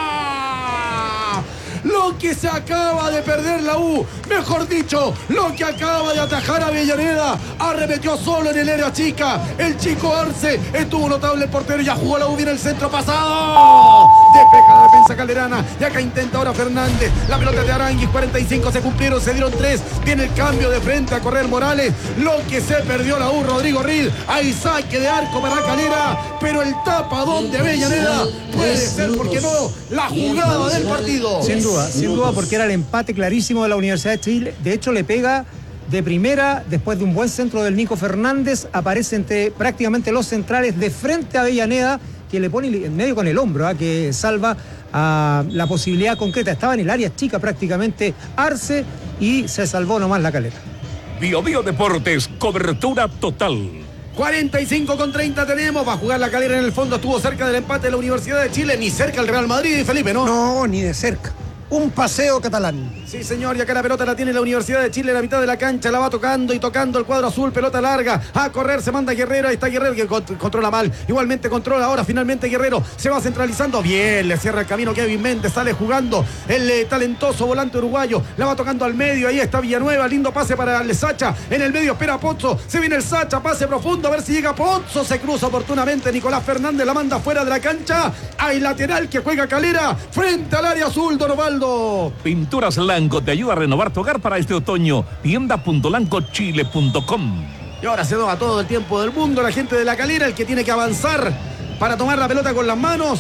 Speaker 1: Lo que se acaba de perder la U, mejor dicho, lo que acaba de atajar a Avellaneda, arremetió solo en el área chica, el chico Arce, estuvo notable el portero, ya jugó la U, viene el centro pasado, despeja la defensa Calderana, y acá intenta ahora Fernández, la pelota de Aranguis, cuarenta y cinco se cumplieron, se dieron tres, viene el cambio de frente a correr Morales, lo que se perdió la U, Rodrigo Ril, hay saque de arco para Calera, pero el tapadón de Avellaneda puede ser, porque no, la jugada del partido.
Speaker 3: Sin duda. Sin duda, porque era el empate clarísimo de la Universidad de Chile. De hecho, le pega de primera, después de un buen centro del Nico Fernández, aparece entre prácticamente los centrales de frente a Avellaneda, que le pone en medio con el hombro, ¿eh? Que salva a la posibilidad concreta. Estaba en el área chica prácticamente Arce y se salvó nomás la Calera.
Speaker 2: Bio Bio Deportes, cobertura total.
Speaker 1: cuarenta y cinco con treinta tenemos. Va a jugar la Calera en el fondo. Estuvo cerca del empate de la Universidad de Chile. Ni cerca el Real Madrid, y Felipe, ¿no?
Speaker 4: No, ni de cerca. Un paseo catalán.
Speaker 1: Sí, señor, y acá la pelota la tiene la Universidad de Chile en la mitad de la cancha, la va tocando y tocando el cuadro azul, pelota larga, a correr, se manda Guerrero, ahí está Guerrero que controla mal, igualmente controla ahora, finalmente Guerrero se va centralizando, bien, le cierra el camino Kevin Méndez, sale jugando el eh, talentoso volante uruguayo, la va tocando al medio, ahí está Villanueva, lindo pase para el Sacha, en el medio espera Pozzo, se viene el Sacha, pase profundo, a ver si llega Pozzo, se cruza oportunamente, Nicolás Fernández la manda fuera de la cancha, hay lateral que juega Calera, frente al área azul, Don Osvaldo.
Speaker 2: Pinturas Lanco te ayuda a renovar tu hogar para este otoño. tienda punto lanco chile punto com.
Speaker 1: Y ahora se da todo el tiempo del mundo la gente de la Calera, el que tiene que avanzar para tomar la pelota con las manos.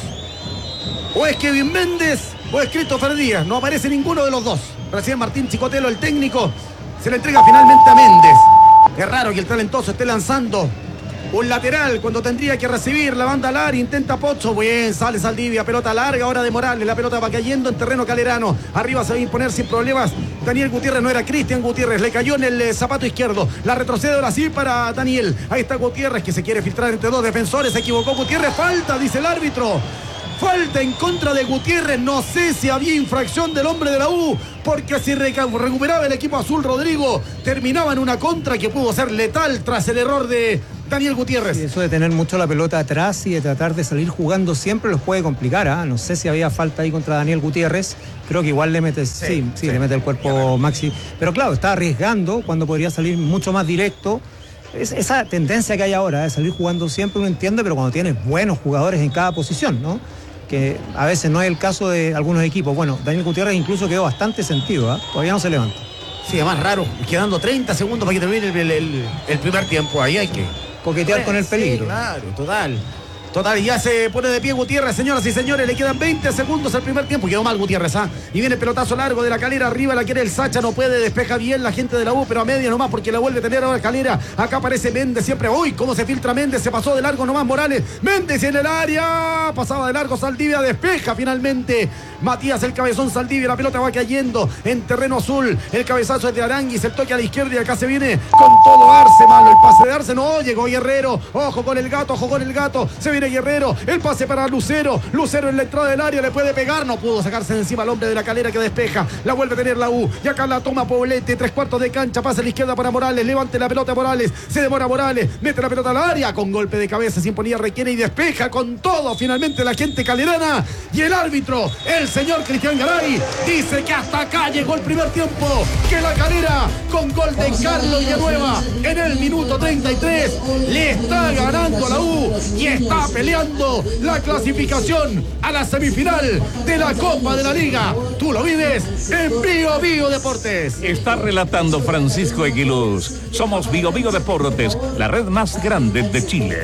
Speaker 1: O es Kevin Méndez o es Christopher Díaz. No aparece ninguno de los dos. Recién Martín Chicotelo, el técnico, se le entrega finalmente a Méndez. Es raro que el talentoso esté lanzando un lateral cuando tendría que recibir la banda al área, intenta Pozzo, bien, sale Saldivia, pelota larga ahora de Morales, la pelota va cayendo en terreno calerano, arriba se va a imponer sin problemas Daniel Gutiérrez, no era Cristian Gutiérrez, le cayó en el eh, zapato izquierdo, la retrocede ahora sí para Daniel, ahí está Gutiérrez que se quiere filtrar entre dos defensores, se equivocó Gutiérrez, falta, dice el árbitro. Falta en contra de Gutiérrez, no sé si había infracción del hombre de la U, porque si recuperaba el equipo azul Rodrigo, terminaba en una contra que pudo ser letal tras el error de Daniel Gutiérrez.
Speaker 3: Y eso de tener mucho la pelota atrás y de tratar de salir jugando siempre los puede complicar, ¿eh? No sé si había falta ahí contra Daniel Gutiérrez, creo que igual le mete, sí, sí, sí, sí. le mete el cuerpo Maxi, pero claro, está arriesgando cuando podría salir mucho más directo. Es, esa tendencia que hay ahora de salir jugando siempre uno entiende, pero cuando tienes buenos jugadores en cada posición, ¿no? Que a veces no es el caso de algunos equipos. Bueno, Daniel Gutiérrez incluso quedó bastante sentido, ¿eh? Todavía no se levanta.
Speaker 1: Sí, además raro, quedando treinta segundos para que termine el, el, el primer tiempo, ahí hay que
Speaker 3: coquetear bueno, con el peligro.
Speaker 1: Sí, claro, total. Total, y ya se pone de pie Gutiérrez, señoras y señores, le quedan veinte segundos al primer tiempo, quedó mal Gutiérrez, ¿ah? Y viene el pelotazo largo de la Calera, arriba la quiere el Sacha, no puede, despeja bien la gente de la U, pero a media nomás, porque la vuelve a tener ahora Calera, acá aparece Méndez siempre, uy, cómo se filtra Méndez, se pasó de largo nomás Morales, Méndez en el área, pasaba de largo Saldivia, despeja finalmente Matías el cabezón Saldivia, la pelota va cayendo en terreno azul, el cabezazo es de Aranguis, el toque a la izquierda y acá se viene con todo Arce, malo, el pase de Arce, no, llegó Guerrero, ojo con el gato, ojo con el gato, se viene Guerrero, el pase para Lucero, Lucero en la entrada del área, le puede pegar, no pudo sacarse de encima al hombre de la Calera que despeja, la vuelve a tener la U, y acá la toma Poblete, tres cuartos de cancha, pasa a la izquierda para Morales, levante la pelota Morales, se demora Morales, mete la pelota al área, con golpe de cabeza, se imponía Requiere y despeja con todo, finalmente la gente calerana, y el árbitro, el señor Cristian Garay, dice que hasta acá llegó el primer tiempo, que la Calera, con gol de Carlos Villanueva, en el minuto treinta y tres, le está ganando a la U, y está peleando la clasificación a la semifinal de la Copa de la Liga. Tú lo vives en Bio Bio Deportes.
Speaker 2: Está relatando Francisco Eguiluz. Somos Bio Bio Deportes, la red más grande de Chile.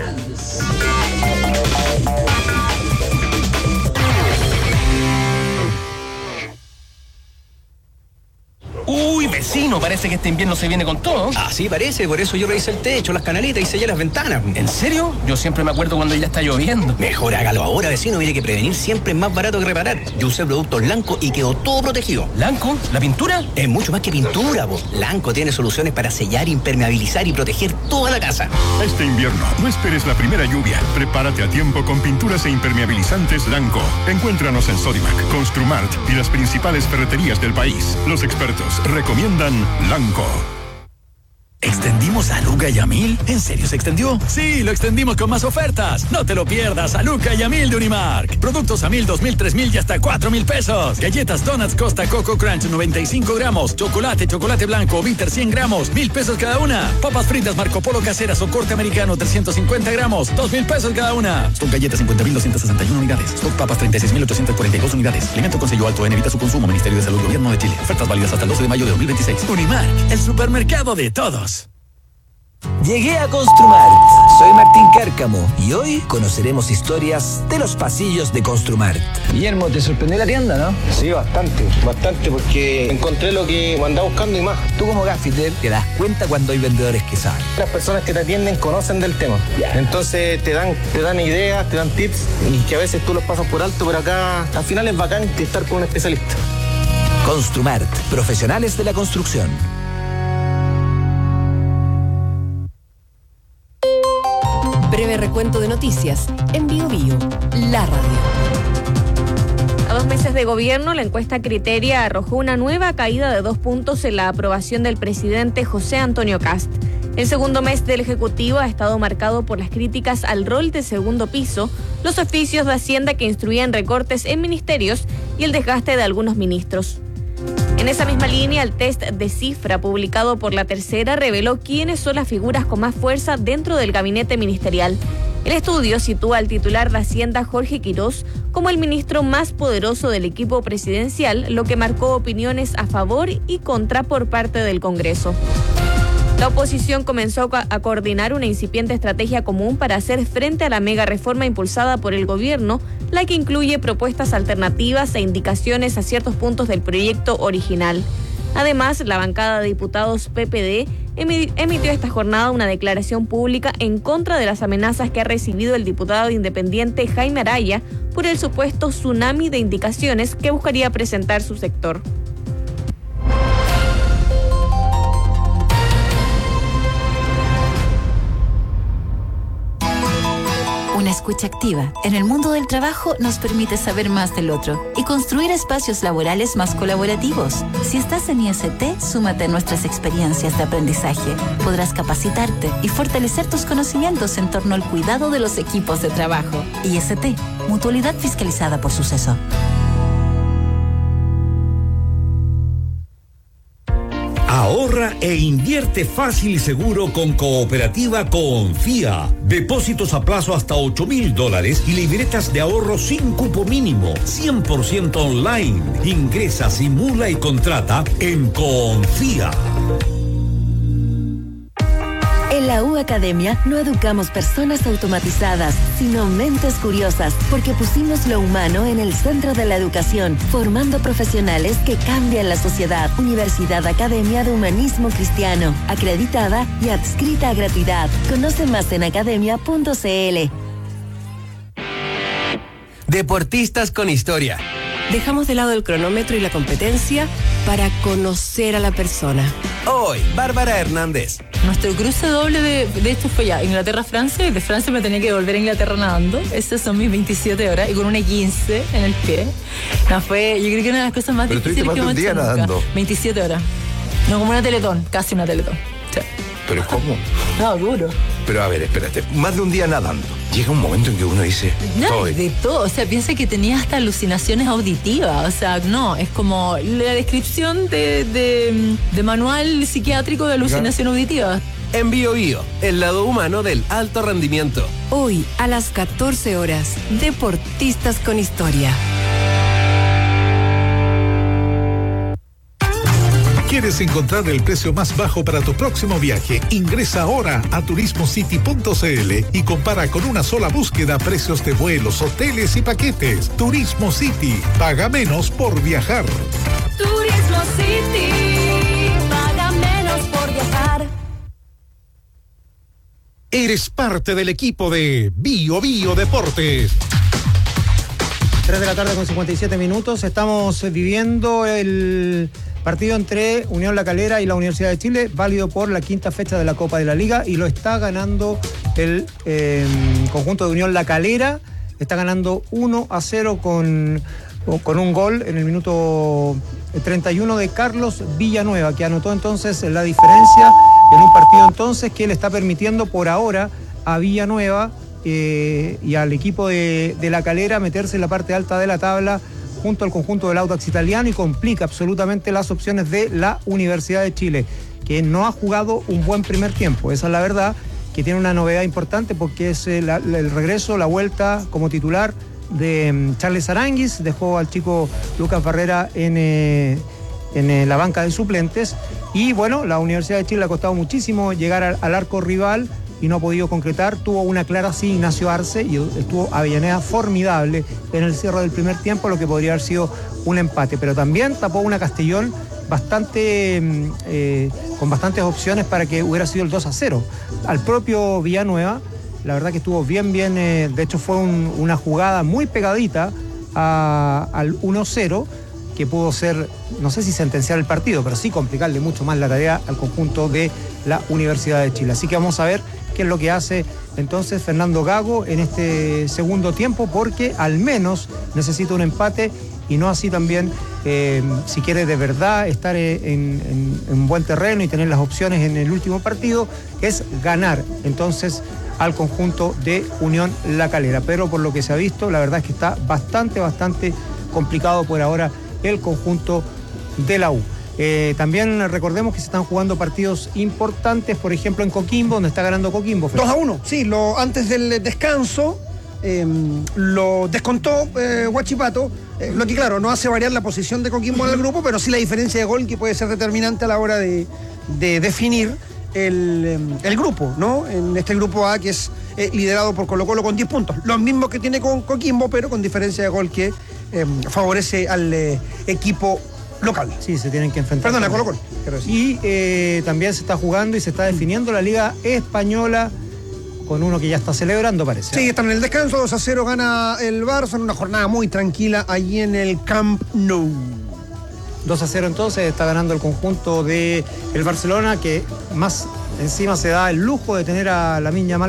Speaker 6: Uy, vecino, parece que este invierno se viene con todo.
Speaker 7: Así parece, por eso yo revisé el techo, las canaletas y sellé las ventanas.
Speaker 6: ¿En serio? Yo siempre me acuerdo cuando ya está lloviendo.
Speaker 7: Mejor hágalo ahora, vecino, mire que prevenir siempre es más barato que reparar. Yo usé productos Lanco y quedó todo protegido.
Speaker 6: ¿Lanco? ¿La pintura?
Speaker 7: Es mucho más que pintura, po. Lanco tiene soluciones para sellar, impermeabilizar y proteger toda la casa.
Speaker 8: Este invierno, no esperes la primera lluvia. Prepárate a tiempo con pinturas e impermeabilizantes Lanco. Encuéntranos en Sodimac, Construmart y las principales ferreterías del país. Los expertos recomiendan Lanco.
Speaker 9: ¿Extendimos a Luca y a Mil? ¿En serio se extendió? Sí, lo extendimos con más ofertas. No te lo pierdas, a Luca y a Mil de Unimark. Productos a mil, dos mil, tres mil y hasta cuatro mil pesos. Galletas Donuts Costa Coco Crunch noventa y cinco gramos. Chocolate, chocolate blanco, bitter cien gramos. Mil pesos cada una. Papas fritas Marco Polo caseras o corte americano trescientos cincuenta gramos. Dos mil pesos cada una. Stock galletas cincuenta mil doscientas sesenta y una unidades. Stock papas treinta y seis mil ochocientas cuarenta y dos unidades. Alimento con sello alto en evita su consumo. Ministerio de Salud Gobierno de Chile. Ofertas válidas hasta el doce de mayo de dos mil veintiséis. Unimark, el supermercado de todos.
Speaker 10: Llegué a Construmart, soy Martín Cárcamo y hoy conoceremos historias de los pasillos de Construmart.
Speaker 11: Guillermo, ¿te sorprendió la tienda, no? Sí, bastante, bastante, porque encontré lo que andaba buscando y más.
Speaker 10: Tú como gaffiter te das cuenta cuando hay vendedores que saben.
Speaker 11: Las personas que te atienden conocen del tema, entonces te dan, te dan ideas, te dan tips y que a veces tú los pasas por alto, pero acá al final es bacán estar con un especialista.
Speaker 10: Construmart, profesionales de la construcción.
Speaker 12: breve recuento de noticias en Bio Bio, la radio.
Speaker 13: A dos meses de gobierno, la encuesta Criteria arrojó una nueva caída de dos puntos en la aprobación del presidente José Antonio Kast. El segundo mes del Ejecutivo ha estado marcado por las críticas al rol de segundo piso, los oficios de Hacienda que instruían recortes en ministerios y el desgaste de algunos ministros. En esa misma línea, el test de cifra publicado por La Tercera reveló quiénes son las figuras con más fuerza dentro del gabinete ministerial. El estudio sitúa al titular de Hacienda, Jorge Quirós, como el ministro más poderoso del equipo presidencial, lo que marcó opiniones a favor y contra por parte del Congreso. La oposición comenzó a coordinar una incipiente estrategia común para hacer frente a la mega reforma impulsada por el gobierno, la que incluye propuestas alternativas e indicaciones a ciertos puntos del proyecto original. Además, la bancada de diputados P P D emitió esta jornada una declaración pública en contra de las amenazas que ha recibido el diputado independiente Jaime Araya por el supuesto tsunami de indicaciones que buscaría presentar su sector.
Speaker 14: Una escucha activa en el mundo del trabajo nos permite saber más del otro y construir espacios laborales más colaborativos. Si estás en I S T, súmate a nuestras experiencias de aprendizaje. Podrás capacitarte y fortalecer tus conocimientos en torno al cuidado de los equipos de trabajo. I S T, mutualidad fiscalizada por Suceso.
Speaker 15: Ahorra e invierte fácil y seguro con Cooperativa Confía. Depósitos a plazo hasta ocho mil dólares y libretas de ahorro sin cupo mínimo, cien por ciento online. Ingresa, simula y contrata en Confía.
Speaker 16: En la U Academia no educamos personas automatizadas, sino mentes curiosas, porque pusimos lo humano en el centro de la educación, formando profesionales que cambian la sociedad. Universidad Academia de Humanismo Cristiano, acreditada y adscrita a gratuidad. Conoce más en academia punto c l.
Speaker 17: Deportistas con historia.
Speaker 12: Dejamos de lado el cronómetro y la competencia para conocer a la persona.
Speaker 17: Hoy, Bárbara Hernández.
Speaker 18: Nuestro cruce doble de, de esto fue ya Inglaterra-Francia, y de Francia me tenía que volver a Inglaterra nadando. Estas son mis veintisiete horas y con una quince en el pie. No, fue, yo creo que una de las cosas más
Speaker 19: Pero
Speaker 18: difíciles que hemos hecho nunca. Nadando. veintisiete horas. No, como una teletón, casi una teletón. Sí.
Speaker 19: ¿Pero cómo?
Speaker 18: No, duro.
Speaker 19: Pero a ver, espérate, más de un día nadando. Llega un momento en que uno dice...
Speaker 18: No,
Speaker 19: Estoy.
Speaker 18: de todo. O sea, piensa que tenía hasta alucinaciones auditivas. O sea, no, es como la descripción de, de, de manual psiquiátrico de alucinación auditiva.
Speaker 17: En Bio Bio, el lado humano del alto rendimiento.
Speaker 12: Hoy, a las catorce horas, Deportistas con Historia.
Speaker 20: ¿Quieres encontrar el precio más bajo para tu próximo viaje? Ingresa ahora a turismo city punto c l y compara con una sola búsqueda precios de vuelos, hoteles y paquetes. Turismo City, paga menos por viajar.
Speaker 21: Turismo City, paga menos por viajar.
Speaker 20: Eres parte del equipo de Bio Bio Deportes.
Speaker 3: tres de la tarde con cincuenta y siete minutos. Estamos viviendo el partido entre Unión La Calera y la Universidad de Chile, válido por la quinta fecha de la Copa de la Liga, y lo está ganando el eh, conjunto de Unión La Calera. Está ganando uno a cero con, con un gol en el minuto treinta y uno de Carlos Villanueva, que anotó entonces la diferencia en un partido entonces que le está permitiendo por ahora a Villanueva eh, y al equipo de, de La Calera meterse en la parte alta de la tabla junto al conjunto del Audax Italiano, y complica absolutamente las opciones de la Universidad de Chile, que no ha jugado un buen primer tiempo. Esa es la verdad, que tiene una novedad importante porque es el, el regreso, la vuelta como titular de um, Charles Aranguis. Dejó al chico Lucas Barrera en, eh, en eh, la banca de suplentes, y bueno, la Universidad de Chile le ha costado muchísimo llegar al, al arco rival y no ha podido concretar. Tuvo una clara sí Ignacio Arce, y estuvo Avellaneda formidable en el cierre del primer tiempo, lo que podría haber sido un empate, pero también tapó una Castellón bastante eh, con bastantes opciones para que hubiera sido el dos a cero. Al propio Villanueva, la verdad que estuvo bien, bien, eh, de hecho fue un, una jugada muy pegadita a, al uno cero, que pudo ser, no sé si sentenciar el partido, pero sí complicarle mucho más la tarea al conjunto de la Universidad de Chile. Así que vamos a ver qué es lo que hace entonces Fernando Gago en este segundo tiempo, porque al menos necesita un empate y no así también eh, si quiere de verdad estar en, en, en buen terreno y tener las opciones en el último partido, es ganar entonces al conjunto de Unión La Calera. Pero por lo que se ha visto, la verdad es que está bastante, bastante complicado por ahora el conjunto de la U. Eh, también recordemos que se están jugando partidos importantes, por ejemplo en Coquimbo, donde está ganando Coquimbo.
Speaker 4: dos a uno, sí, lo, antes del descanso eh, lo descontó eh, Huachipato, eh, lo que claro, no hace variar la posición de Coquimbo en el grupo, pero sí la diferencia de gol que puede ser determinante a la hora de, de definir el, el grupo, ¿no? En este grupo A que es eh, liderado por Colo Colo con diez puntos, los mismos que tiene con Coquimbo, pero con diferencia de gol que eh, favorece al eh, equipo local.
Speaker 3: Sí, se tienen que enfrentar.
Speaker 4: Perdona, Colo Colo.
Speaker 3: Y eh, también se está jugando y se está definiendo la Liga Española con uno que ya está celebrando, parece.
Speaker 4: Sí, están en el descanso, dos a cero gana el Barça en una jornada muy tranquila allí en el Camp Nou.
Speaker 3: dos a cero entonces está ganando el conjunto de el Barcelona, que más encima se da el lujo de tener a Lamine Yamal